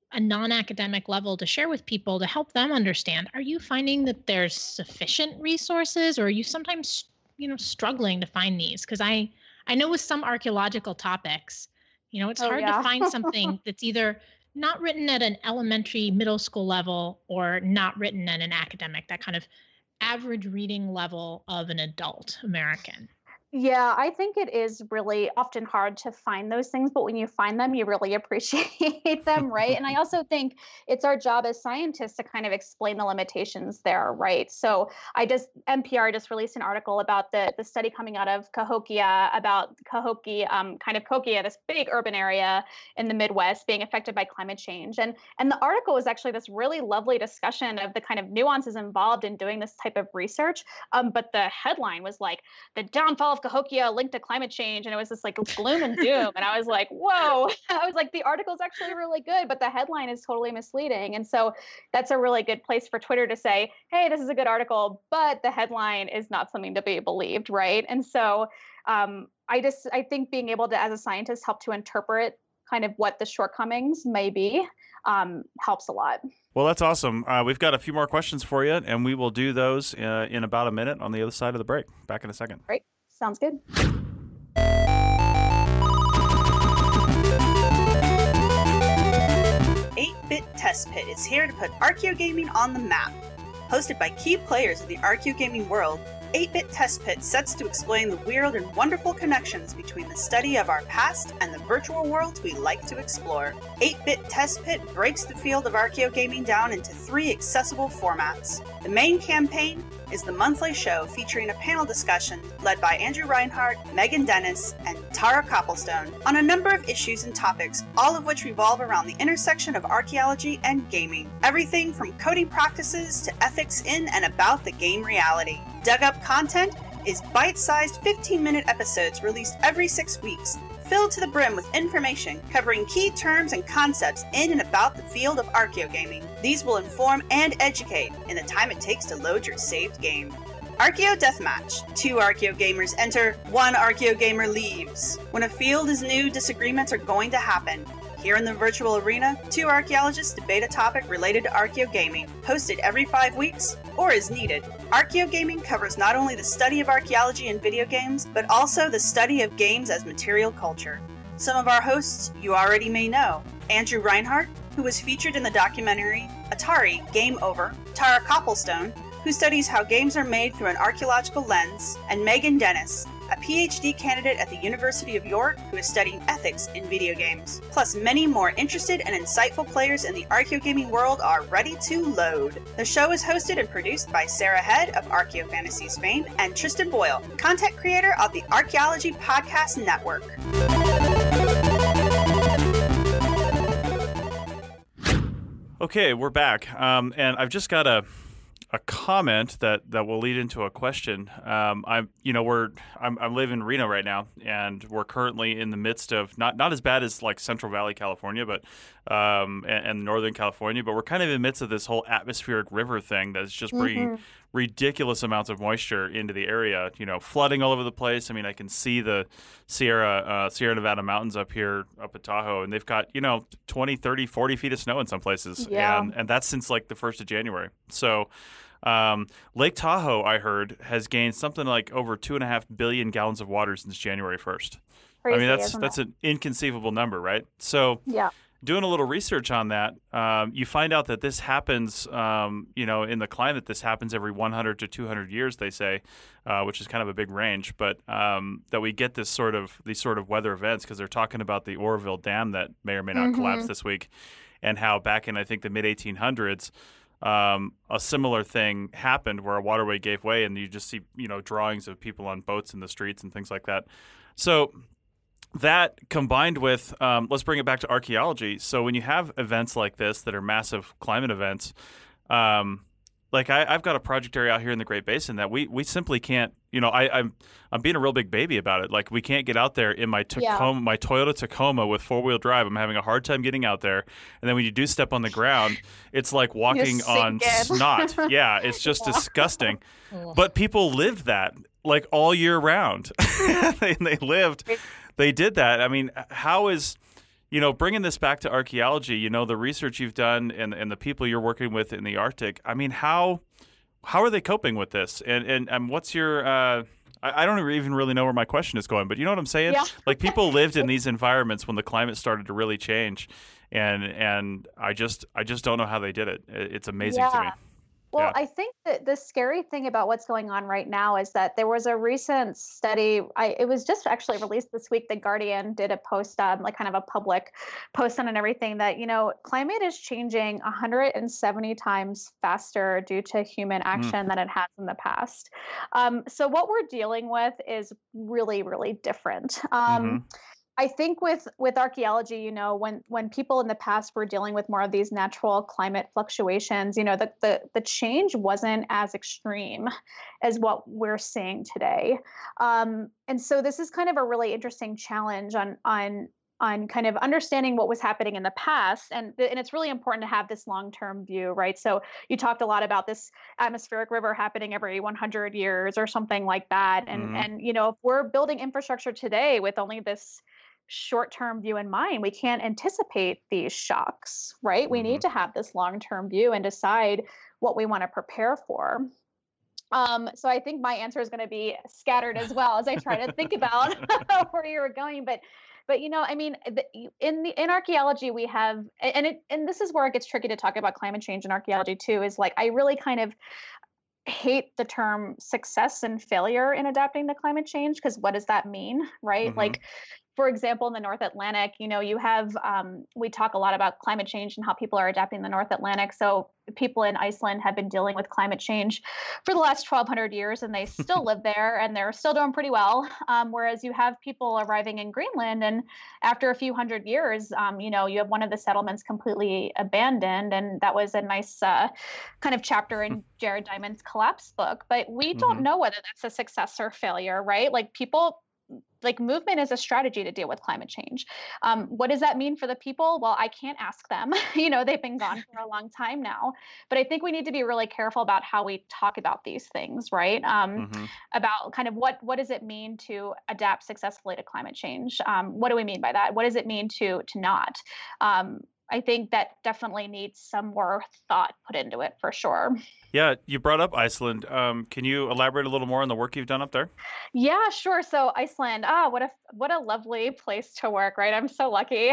a non-academic level to share with people to help them understand. Are you finding that there's sufficient resources, or are you sometimes, you know, struggling to find these? Because I, I know with some archaeological topics, you know, it's Oh, hard yeah. to find something that's either not written at an elementary, middle school level or not written at an academic, that kind of average reading level of an adult American. Yeah, I think it is really often hard to find those things, but when you find them, you really appreciate them, right? And I also think it's our job as scientists to kind of explain the limitations there, right? So I just, N P R just released an article about the, the study coming out of Cahokia, about Cahokia, um, kind of Cahokia, this big urban area in the Midwest being affected by climate change. And, and the article was actually this really lovely discussion of the kind of nuances involved in doing this type of research. Um, but the headline was like, the downfall of Cahokia linked to climate change, and it was this like gloom and doom, and I was like, whoa. I was like, the article's actually really good, but the headline is totally misleading. And so that's a really good place for Twitter to say, hey, this is a good article, but the headline is not something to be believed, right? And so um, I just I think being able to, as a scientist, help to interpret kind of what the shortcomings may be um, helps a lot. Well, that's awesome. Uh, we've got a few more questions for you, and we will do those uh, in about a minute on the other side of the break. Back in a second. Great. Sounds good. eight-Bit Test Pit is here to put archaeogaming on the map. Hosted by key players of the archaeogaming world, eight-Bit Test Pit sets to explain the weird and wonderful connections between the study of our past and the virtual worlds we like to explore. eight-Bit Test Pit breaks the field of archaeogaming down into three accessible formats. The main campaign is the monthly show featuring a panel discussion led by Andrew Reinhardt, Megan Dennis, and Tara Copplestone on a number of issues and topics, all of which revolve around the intersection of archaeology and gaming. Everything from coding practices to ethics in and about the game reality. Dug Up content is bite-sized fifteen-minute episodes released every six weeks, filled to the brim with information covering key terms and concepts in and about the field of archaeogaming. These will inform and educate in the time it takes to load your saved game. Archaeo Deathmatch. Two archaeogamers enter, one archaeogamer leaves. When a field is new, disagreements are going to happen. Here in the virtual arena, two archaeologists debate a topic related to archaeogaming, hosted every five weeks, or as needed. Archaeogaming covers not only the study of archaeology in video games, but also the study of games as material culture. Some of our hosts you already may know. Andrew Reinhardt, who was featured in the documentary Atari Game Over, Tara Copplestone, who studies how games are made through an archaeological lens, and Megan Dennis, a P H D candidate at the University of York who is studying ethics in video games. Plus, many more interested and insightful players in the archaeogaming world are ready to load. The show is hosted and produced by Sarah Head of Archaeofantasies fame and Tristan Boyle, content creator of the Archaeology Podcast Network. Okay, we're back, um, and I've just got a a comment that, that will lead into a question. Um, I'm, you know, we're I'm, I'm living in Reno right now, and we're currently in the midst of not not as bad as like Central Valley, California, but um, and, and Northern California, but we're kind of in the midst of this whole atmospheric river thing that's just bringing mm-hmm. ridiculous amounts of moisture into the area. You know, flooding all over the place. I mean, I can see the Sierra uh, Sierra Nevada mountains up here, up at Tahoe, and they've got, you know, twenty, thirty, forty feet of snow in some places, yeah. and and that's since like the first of January. So. Um, Lake Tahoe, I heard, has gained something like over two and a half billion gallons of water since January first. Crazy, I mean, that's isn't that's it? an inconceivable number, right? So, yeah. doing a little research on that, um, you find out that this happens, um, you know, in the climate, this happens every one hundred to two hundred years, they say, uh, which is kind of a big range. But um, that we get this sort of these sort of weather events because they're talking about the Oroville Dam that may or may not Mm-hmm. collapse this week, and how back in I think the mid eighteen hundreds. Um, a similar thing happened where a waterway gave way, and you just see, you know, drawings of people on boats in the streets and things like that. So that combined with, um, let's bring it back to archaeology. So when you have events like this that are massive climate events, um, like I, I've got a project area out here in the Great Basin that we, we simply can't, you know, I, I'm I'm being a real big baby about it. Like we can't get out there in my Tacoma, Yeah. my Toyota Tacoma with four wheel drive. I'm having a hard time getting out there. And then when you do step on the ground, it's like walking on sink in. snot. Yeah, it's just disgusting. But people lived that like all year round. they, they lived, they did that. I mean, how is, You know, bringing this back to archaeology, you know, the research you've done and and the people you're working with in the Arctic. I mean, how how are they coping with this? And and, and what's your uh, I, I don't even really know where my question is going, but you know what I'm saying? Yeah. Like, people lived in these environments when the climate started to really change, and and I just I just don't know how they did it. It- It's amazing to me. Yeah. Well, Yeah. I think that the scary thing about what's going on right now is that there was a recent study. I, it was just actually released this week. The Guardian did a post, um, like kind of a public post on and everything, that, you know, climate is changing one hundred seventy times faster due to human action than it has in the past. Um, so what we're dealing with is really, really different. Um, hmm I think with with archaeology, you know, when when people in the past were dealing with more of these natural climate fluctuations, you know, the the, the change wasn't as extreme as what we're seeing today. Um, and so this is kind of a really interesting challenge on on on kind of understanding what was happening in the past. And, th- and it's really important to have this long-term view, right? So you talked a lot about this atmospheric river happening every one hundred years or something like that. And, hmm and, you know, if we're building infrastructure today with only this short-term view in mind, we can't anticipate these shocks, right? We hmm need to have this long-term view and decide what we want to prepare for. Um, so I think my answer is going to be scattered as well as I try to think about where you were going. But, but you know, I mean, the, in the in archaeology we have, and it and this is where it gets tricky to talk about climate change in archaeology too. Is like, I really kind of hate the term success and failure in adapting to climate change, because what does that mean, right? hmm Like, for example, in the North Atlantic, you know, you have, um, we talk a lot about climate change and how people are adapting the North Atlantic. So people in Iceland have been dealing with climate change for the last twelve hundred years, and they still live there and they're still doing pretty well. Um, whereas you have people arriving in Greenland, and after a few hundred years, um, you know, you have one of the settlements completely abandoned. And that was a nice uh, kind of chapter in Jared Diamond's Collapse book. But we don't hmm know whether that's a success or failure, right? Like, people, like, movement is a strategy to deal with climate change. Um, what does that mean for the people? Well, I can't ask them. You know, they've been gone for a long time now. But I think we need to be really careful about how we talk about these things, right? Um, hmm about kind of what what does it mean to adapt successfully to climate change? Um, what do we mean by that? What does it mean to to not? Um, I think that definitely needs some more thought put into it, for sure. Yeah, you brought up Iceland. Um, can you elaborate a little more on the work you've done up there? Yeah, sure. So Iceland, ah, what a what a lovely place to work, right? I'm so lucky.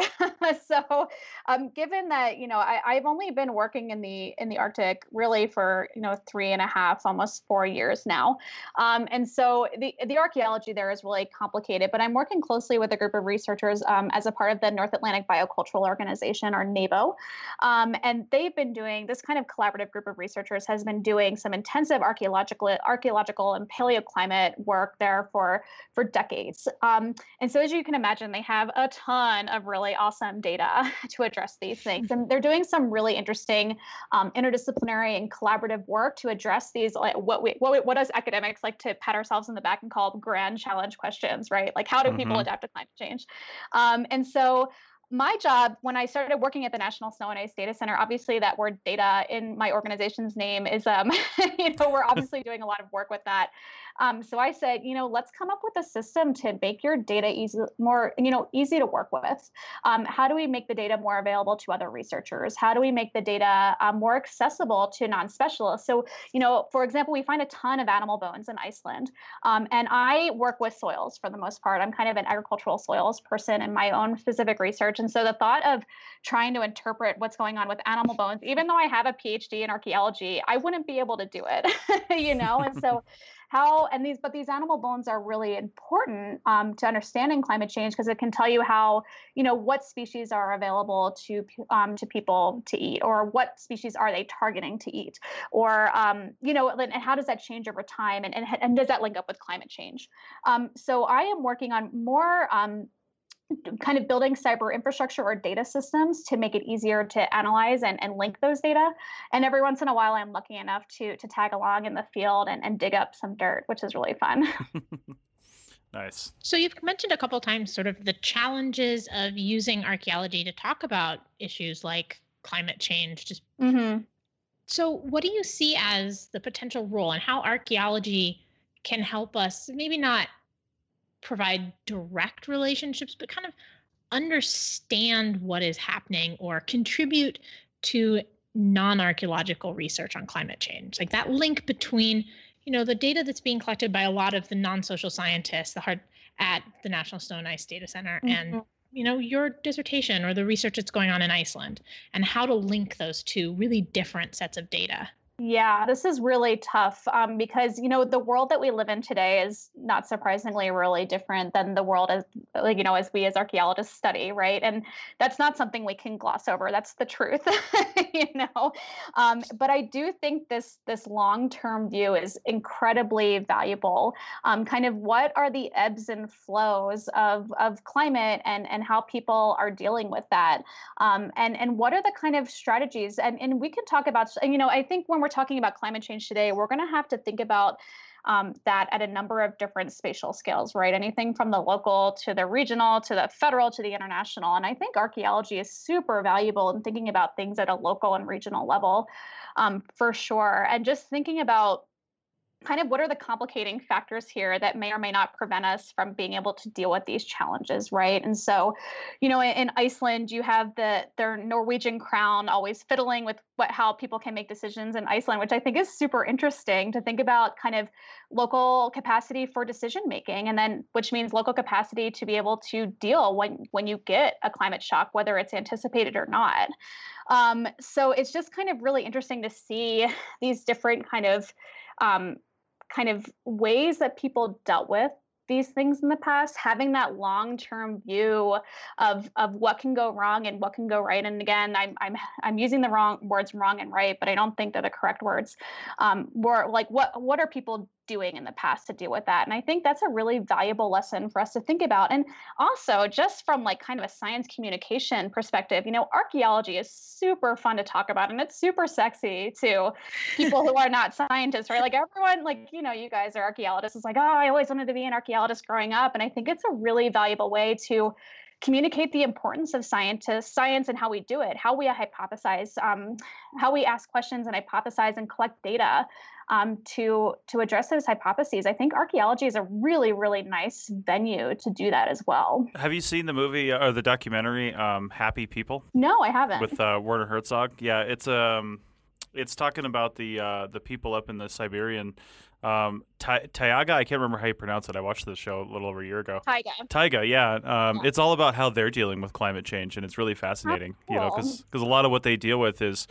So, um, given that, you know, I, I've only been working in the in the Arctic really for, you know, three and a half, almost four years now, um, and so the the archaeology there is really complicated. But I'm working closely with a group of researchers um, as a part of the North Atlantic Biocultural Organization, or NABO, um, and they've been doing this kind of collaborative group of researchers has been doing some intensive archaeological archaeological and paleoclimate work there for for decades. Um, and so, as you can imagine, they have a ton of really awesome data to address these things, and they're doing some really interesting um, interdisciplinary and collaborative work to address these, like, what we what we, what us academics like to pat ourselves in the back and call grand challenge questions, right? Like, how do people hmm adapt to climate change? Um, and so my job when I started working at the National Snow and Ice Data Center, obviously that word data in my organization's name is, um, you know, we're obviously doing a lot of work with that. Um, so I said, you know, let's come up with a system to make your data easy, more, you know, easy to work with. Um, how do we make the data more available to other researchers? How do we make the data um, more accessible to non-specialists? So, you know, for example, we find a ton of animal bones in Iceland. Um, and I work with soils for the most part. I'm kind of an agricultural soils person in my own specific research. And so the thought of trying to interpret what's going on with animal bones, even though I have a PhD in archaeology, I wouldn't be able to do it, you know? And so how, and these, but these animal bones are really important um, to understanding climate change, because it can tell you how, you know, what species are available to um, to people to eat, or what species are they targeting to eat, or, um, you know, and how does that change over time, and, and, and does that link up with climate change? Um, so I am working on more um, kind of building cyber infrastructure or data systems to make it easier to analyze and, and link those data. And every once in a while, I'm lucky enough to to tag along in the field and, and dig up some dirt, which is really fun. Nice. So you've mentioned a couple times sort of the challenges of using archaeology to talk about issues like climate change. Just Mm-hmm. so what do you see as the potential role, and how archaeology can help us maybe not provide direct relationships, but kind of understand what is happening or contribute to non-archaeological research on climate change? Like that link between, you know, the data that's being collected by a lot of the non-social scientists, the hard at the National Snow and Ice Data Center, mm-hmm. and you know, your dissertation or the research that's going on in Iceland, and how to link those two really different sets of data. Yeah, this is really tough um, because, you know, the world that we live in today is not surprisingly really different than the world as, like, you know, as we as archaeologists study, right? And that's not something we can gloss over. That's the truth, you know. Um, but I do think this this long-term view is incredibly valuable. Um, kind of what are the ebbs and flows of of climate and and how people are dealing with that, um, and and what are the kind of strategies? And and we can talk about, you know, I think when we're talking about climate change today, we're going to have to think about um, that at a number of different spatial scales, right? Anything from the local to the regional to the federal to the international. And I think archaeology is super valuable in thinking about things at a local and regional level, um, for sure. And just thinking about kind of what are the complicating factors here that may or may not prevent us from being able to deal with these challenges, right? And so, you know, in Iceland, you have the their Norwegian crown always fiddling with what how people can make decisions in Iceland, which I think is super interesting to think about kind of local capacity for decision making, and then which means local capacity to be able to deal when when you get a climate shock, whether it's anticipated or not. Um, so it's just kind of really interesting to see these different kind of um, kind of ways that people dealt with these things in the past, having that long-term view of of what can go wrong and what can go right. And again, I'm I'm I'm using the wrong words, wrong and right, but I don't think they're the correct words. Um, more like what what are people doing in the past to deal with that? And I think that's a really valuable lesson for us to think about. And also, just from like kind of a science communication perspective, you know, archaeology is super fun to talk about, and it's super sexy to people who are not scientists, right? Like everyone, like, you know, you guys are archaeologists. It's like, oh, I always wanted to be an archaeologist growing up. And I think it's a really valuable way to communicate the importance of scientists, science and how we do it, how we hypothesize, um, how we ask questions and hypothesize and collect data um, to to address those hypotheses. I think archaeology is a really, really nice venue to do that as well. Have you seen the movie or the documentary um, Happy People? No, I haven't. With uh, Werner Herzog? Yeah, it's um, it's talking about the uh, the people up in the Siberian Um, Ta- Taiga, I can't remember how you pronounce it. I watched the show a little over a year ago. Taiga. Taiga, yeah. Um, Yeah. It's all about how they're dealing with climate change, and it's really fascinating. Oh, You know, cool. because a lot of what they deal with is,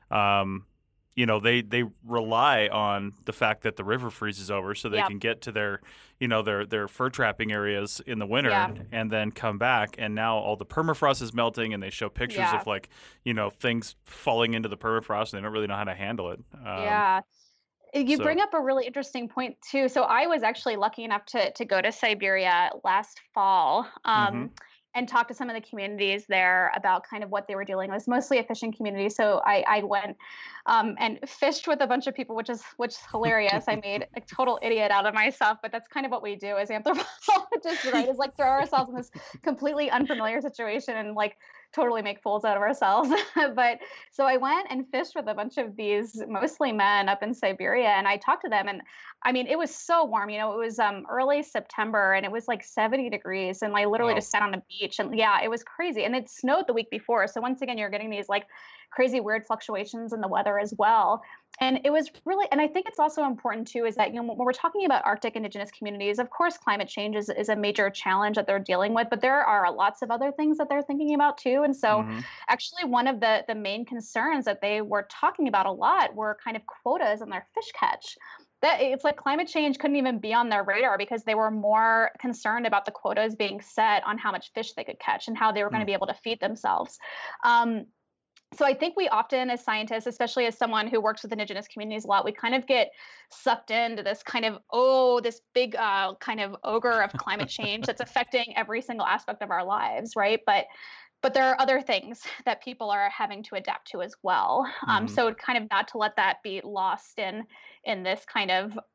um, you know, they they rely on the fact that the river freezes over, so they Yep. can get to their, you know, their their fur trapping areas in the winter, Yeah. and then come back. And now all the permafrost is melting, and they show pictures Yeah. of like, you know, things falling into the permafrost, and they don't really know how to handle it. Um, Yeah. You so- bring up a really interesting point too. So I was actually lucky enough to to go to Siberia last fall, um, Mhm. and talk to some of the communities there about kind of what they were dealing with. It's mostly a fishing community, so I, I went um, and fished with a bunch of people, which is which is hilarious. I made a total idiot out of myself, but that's kind of what we do as anthropologists, right? Is like throw ourselves in this completely unfamiliar situation and like totally make fools out of ourselves. But so I went and fished with a bunch of these mostly men up in Siberia, and I talked to them, and I mean, it was so warm. You know, it was um, early September, and it was like seventy degrees, and I literally Wow. just sat on a beach, and yeah, it was crazy. And it snowed the week before, so once again, you're getting these like crazy weird fluctuations in the weather as well. And it was really, and I think it's also important too, is that, you know, when we're talking about Arctic indigenous communities, of course, climate change is, is a major challenge that they're dealing with, but there are lots of other things that they're thinking about too. And so Mhm. actually one of the, the main concerns that they were talking about a lot were kind of quotas on their fish catch. That it's like climate change couldn't even be on their radar because they were more concerned about the quotas being set on how much fish they could catch and how they were going to Mm. be able to feed themselves. Um, so I think we often, as scientists, especially as someone who works with indigenous communities a lot, we kind of get sucked into this kind of, oh, this big uh, kind of ogre of climate change that's affecting every single aspect of our lives, right? But but there are other things that people are having to adapt to as well. Um, Mhm. so kind of not to let that be lost in in this kind of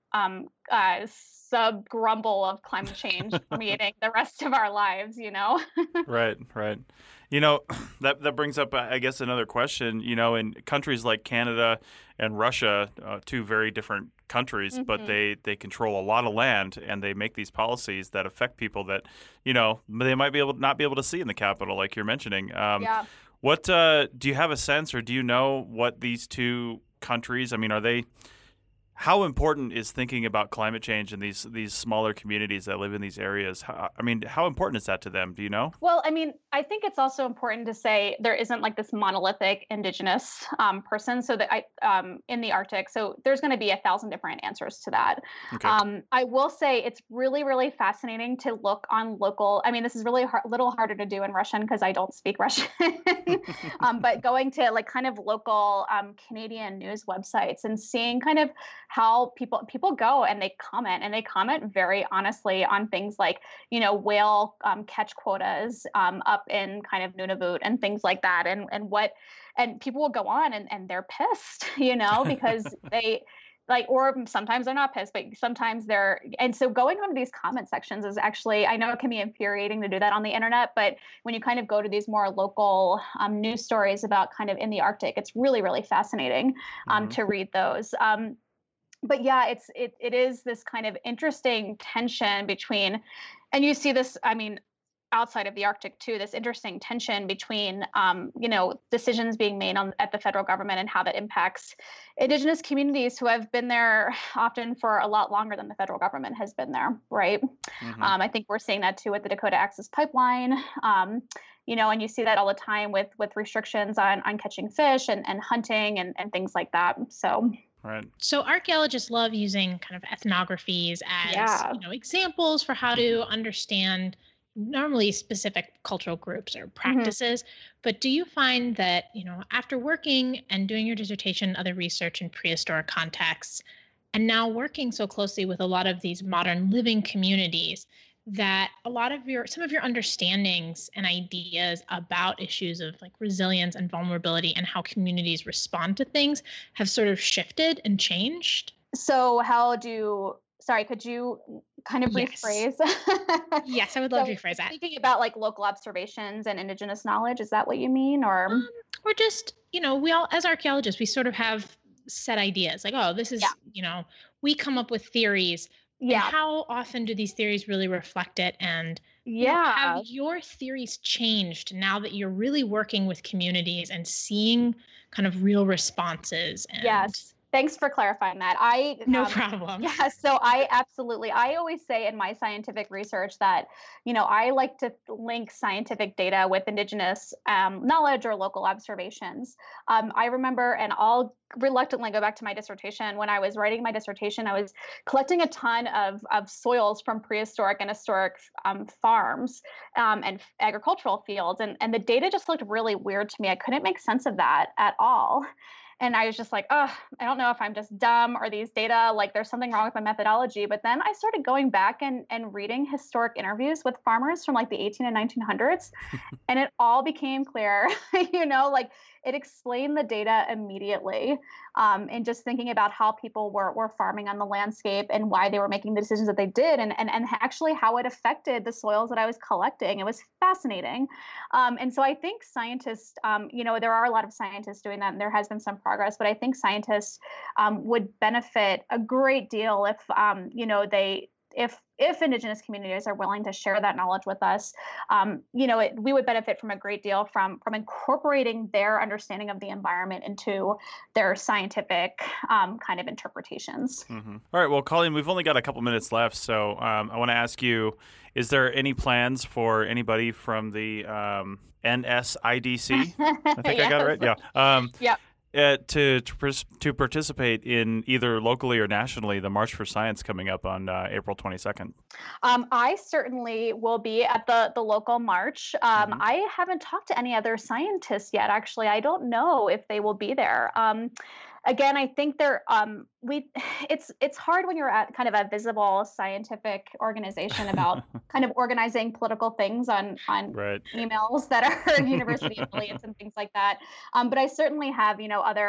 um, uh, sub grumble of climate change permeating the rest of our lives, you know? Right, right. You know, that that brings up, I guess, another question. You know, in countries like Canada and Russia, uh, two very different countries, mm-hmm. but they, they control a lot of land, and they make these policies that affect people that, you know, they might be able not be able to see in the capital, like you're mentioning. Um, yeah. What uh, do you have a sense, or do you know what these two countries? I mean, are they? How important is thinking about climate change in these these smaller communities that live in these areas? How, I mean, how important is that to them? Do you know? Well, I mean, I think it's also important to say there isn't like this monolithic indigenous um, person. So that I um, in the Arctic, so there's going to be a thousand different answers to that. Okay. Um, I will say it's really, really fascinating to look on local. I mean, this is really a little harder to do in Russian because I don't speak Russian. um, but going to like kind of local um, Canadian news websites and seeing kind of how people people go and they comment and they comment very honestly on things like, you know, whale um, catch quotas um, up in kind of Nunavut and things like that. And and what and people will go on and, and they're pissed, you know, because they like, or sometimes they're not pissed, but sometimes they're, and so going onto these comment sections is actually, I know it can be infuriating to do that on the internet, but when you kind of go to these more local um, news stories about kind of in the Arctic, it's really, really fascinating um, mm-hmm. to read those. Um, But yeah, it's it it is this kind of interesting tension between, and you see this, I mean, outside of the Arctic too, this interesting tension between, um, you know, decisions being made on at the federal government and how that impacts Indigenous communities who have been there often for a lot longer than the federal government has been there, right? Mm-hmm. Um, I think we're seeing that too with the Dakota Access Pipeline. Um, You know, and you see that all the time with with restrictions on on catching fish and, and hunting and, and things like that. So. Right. So archaeologists love using kind of ethnographies as yeah. you know, examples for how to understand normally specific cultural groups or practices. Mm-hmm. But do you find that, you know, after working and doing your dissertation, other research in prehistoric contexts, and now working so closely with a lot of these modern living communities, that a lot of your, some of your understandings and ideas about issues of like resilience and vulnerability and how communities respond to things have sort of shifted and changed? So how do, sorry, could you kind of yes. rephrase? Yes, I would love so to rephrase that. Thinking about like local observations and indigenous knowledge, is that what you mean? Or, um, or just, you know, we all, as archaeologists, we sort of have set ideas like, oh, this is, yeah. you know, we come up with theories. Yeah. And how often do these theories really reflect it? And yeah, you know, have your theories changed now that you're really working with communities and seeing kind of real responses? And... Yes. Thanks for clarifying that. I No um, problem. Yeah, so I absolutely, I always say in my scientific research that, you know, I like to link scientific data with indigenous um, knowledge or local observations. Um, I remember, and I'll reluctantly go back to my dissertation. When I was writing my dissertation, I was collecting a ton of, of soils from prehistoric and historic um, farms um, and agricultural fields. And, and the data just looked really weird to me. I couldn't make sense of that at all. And I was just like, oh, I don't know if I'm just dumb or these data, like there's something wrong with my methodology. But then I started going back and, and reading historic interviews with farmers from like the eighteen and nineteen hundreds. And it all became clear, you know, like it explained the data immediately. Um, and just thinking about how people were, were farming on the landscape and why they were making the decisions that they did, and, and, and actually how it affected the soils that I was collecting. It was fascinating. Um, and so I think scientists, um, you know, there are a lot of scientists doing that, and there has been some progress, but I think scientists um, would benefit a great deal if, um, you know, they, if if Indigenous communities are willing to share that knowledge with us, um, you know, it, we would benefit from a great deal from from incorporating their understanding of the environment into their scientific um, kind of interpretations. Mm-hmm. All right. Well, Colleen, we've only got a couple minutes left, so um, I want to ask you, is there any plans for anybody from the um, N S I D C? I think yes. I got it right. Yeah. Um, yeah. Uh, to to, to participate in either locally or nationally the March for Science coming up on uh, April twenty-second? Um, I certainly will be at the, the local march. Um, mm-hmm. I haven't talked to any other scientists yet, actually. I don't know if they will be there. Um, again, I think they're um, we. It's it's hard when you're at kind of a visible scientific organization about kind of organizing political things on on right. emails that are university affiliates and things like that. Um, but I certainly have, you know, other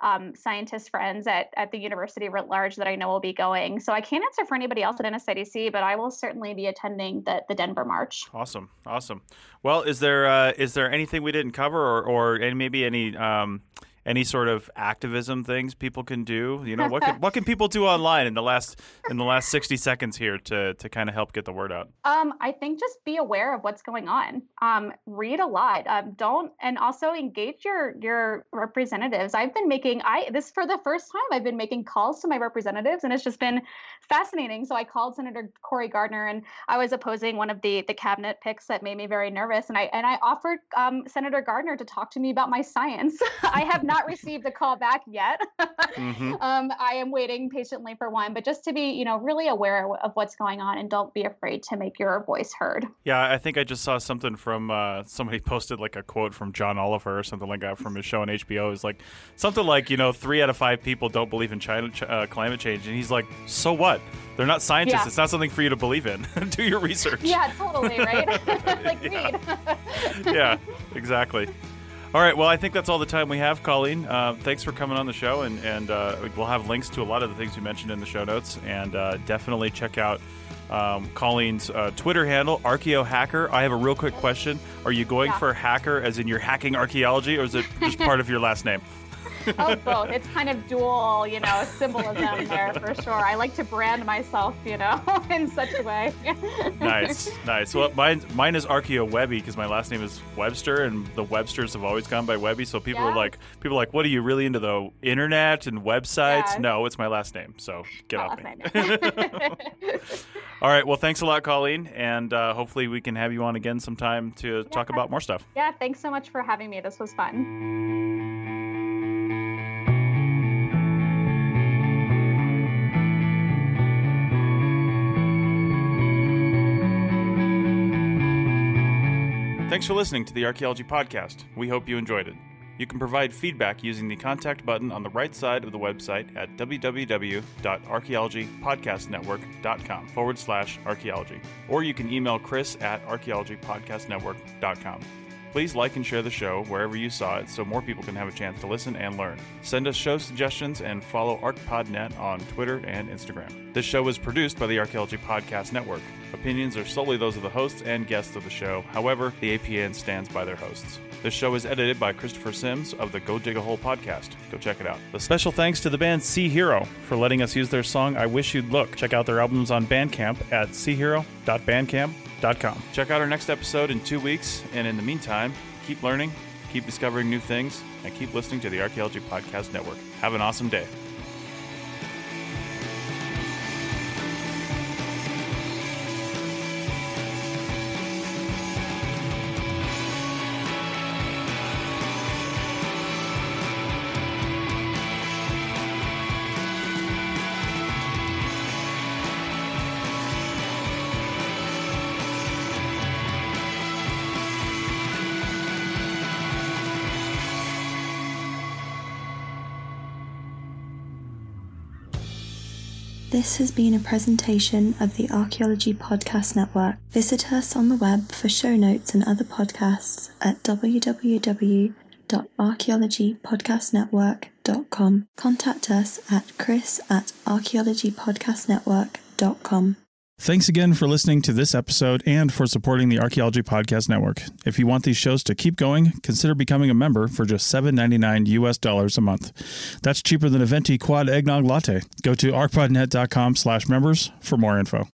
um, scientist friends at, at the university writ large that I know will be going. So I can't answer for anybody else at N S I D C, but I will certainly be attending the, the Denver March. Awesome. Awesome. Well, is there uh, is there anything we didn't cover, or, or and maybe any um, any sort of activism things people can do? You know, what can, what can people do online in the last in the last sixty seconds here to to kind of help get the word out? Um, I think just be aware of what's going on. Um, read a lot. Um, don't and also engage your your representatives. I've been making I this for the first time. I've been making calls to my representatives, and it's just been fascinating. So I called Senator Cory Gardner, and I was opposing one of the the cabinet picks that made me very nervous. And I and I offered um, Senator Gardner to talk to me about my science. I have not received a call back yet. mm-hmm. um, I am waiting patiently for one, but just to be, you know, really aware of what's going on and don't be afraid to make your voice heard. Yeah, I think I just saw something from uh, somebody posted like a quote from John Oliver or something like that from his show on H B O. It's like something like, you know, three out of five people don't believe in China, uh, climate change. And he's like, so what? They're not scientists. Yeah. It's not something for you to believe in. Do your research. Yeah, totally, right? Like, yeah. read. Yeah, exactly. All right. Well, I think that's all the time we have, Colleen. Uh, thanks for coming on the show, and, and uh, we'll have links to a lot of the things we mentioned in the show notes, and uh, definitely check out um, Colleen's uh, Twitter handle, ArchaeoHacker. I have a real quick question. Are you going yeah. for hacker as in you're hacking archaeology, or is it just part of your last name? Oh, both. It's kind of dual, you know, symbolism there for sure. I like to brand myself, you know, in such a way. Nice, nice. Well, mine, mine is Archeo Webby because my last name is Webster, and the Websters have always gone by Webby. So people yeah. are like, people are like, what are you really into the internet and websites? Yeah. No, it's my last name. So get oh, off me. All right. Well, thanks a lot, Colleen, and uh, hopefully we can have you on again sometime to yeah. talk about more stuff. Yeah. Thanks so much for having me. This was fun. Thanks for listening to the Archaeology Podcast. We hope you enjoyed it. You can provide feedback using the contact button on the right side of the website at www.archaeologypodcastnetwork.com forward slash archaeology. Or you can email Chris at archaeologypodcastnetwork.com. Please like and share the show wherever you saw it so more people can have a chance to listen and learn. Send us show suggestions and follow ArchPodNet on Twitter and Instagram. This show is produced by the Archaeology Podcast Network. Opinions are solely those of the hosts and guests of the show. However, the A P N stands by their hosts. This show is edited by Christopher Sims of the Go Dig a Hole podcast. Go check it out. A special thanks to the band Sea Hero for letting us use their song I Wish You'd Look. Check out their albums on Bandcamp at sea hero dot bandcamp dot com. Check out our next episode in two weeks, and in the meantime, keep learning, keep discovering new things, and keep listening to the Archaeology Podcast Network. Have an awesome day. This has been a presentation of the Archaeology Podcast Network. Visit us on the web for show notes and other podcasts at w w w dot archaeology podcast network dot com. Contact us at chris at archaeology podcast network dot com. Thanks again for listening to this episode and for supporting the Archaeology Podcast Network. If you want these shows to keep going, consider becoming a member for just seven ninety-nine U S dollars a month. That's cheaper than a venti quad eggnog latte. Go to archpodnet dot com slash members for more info.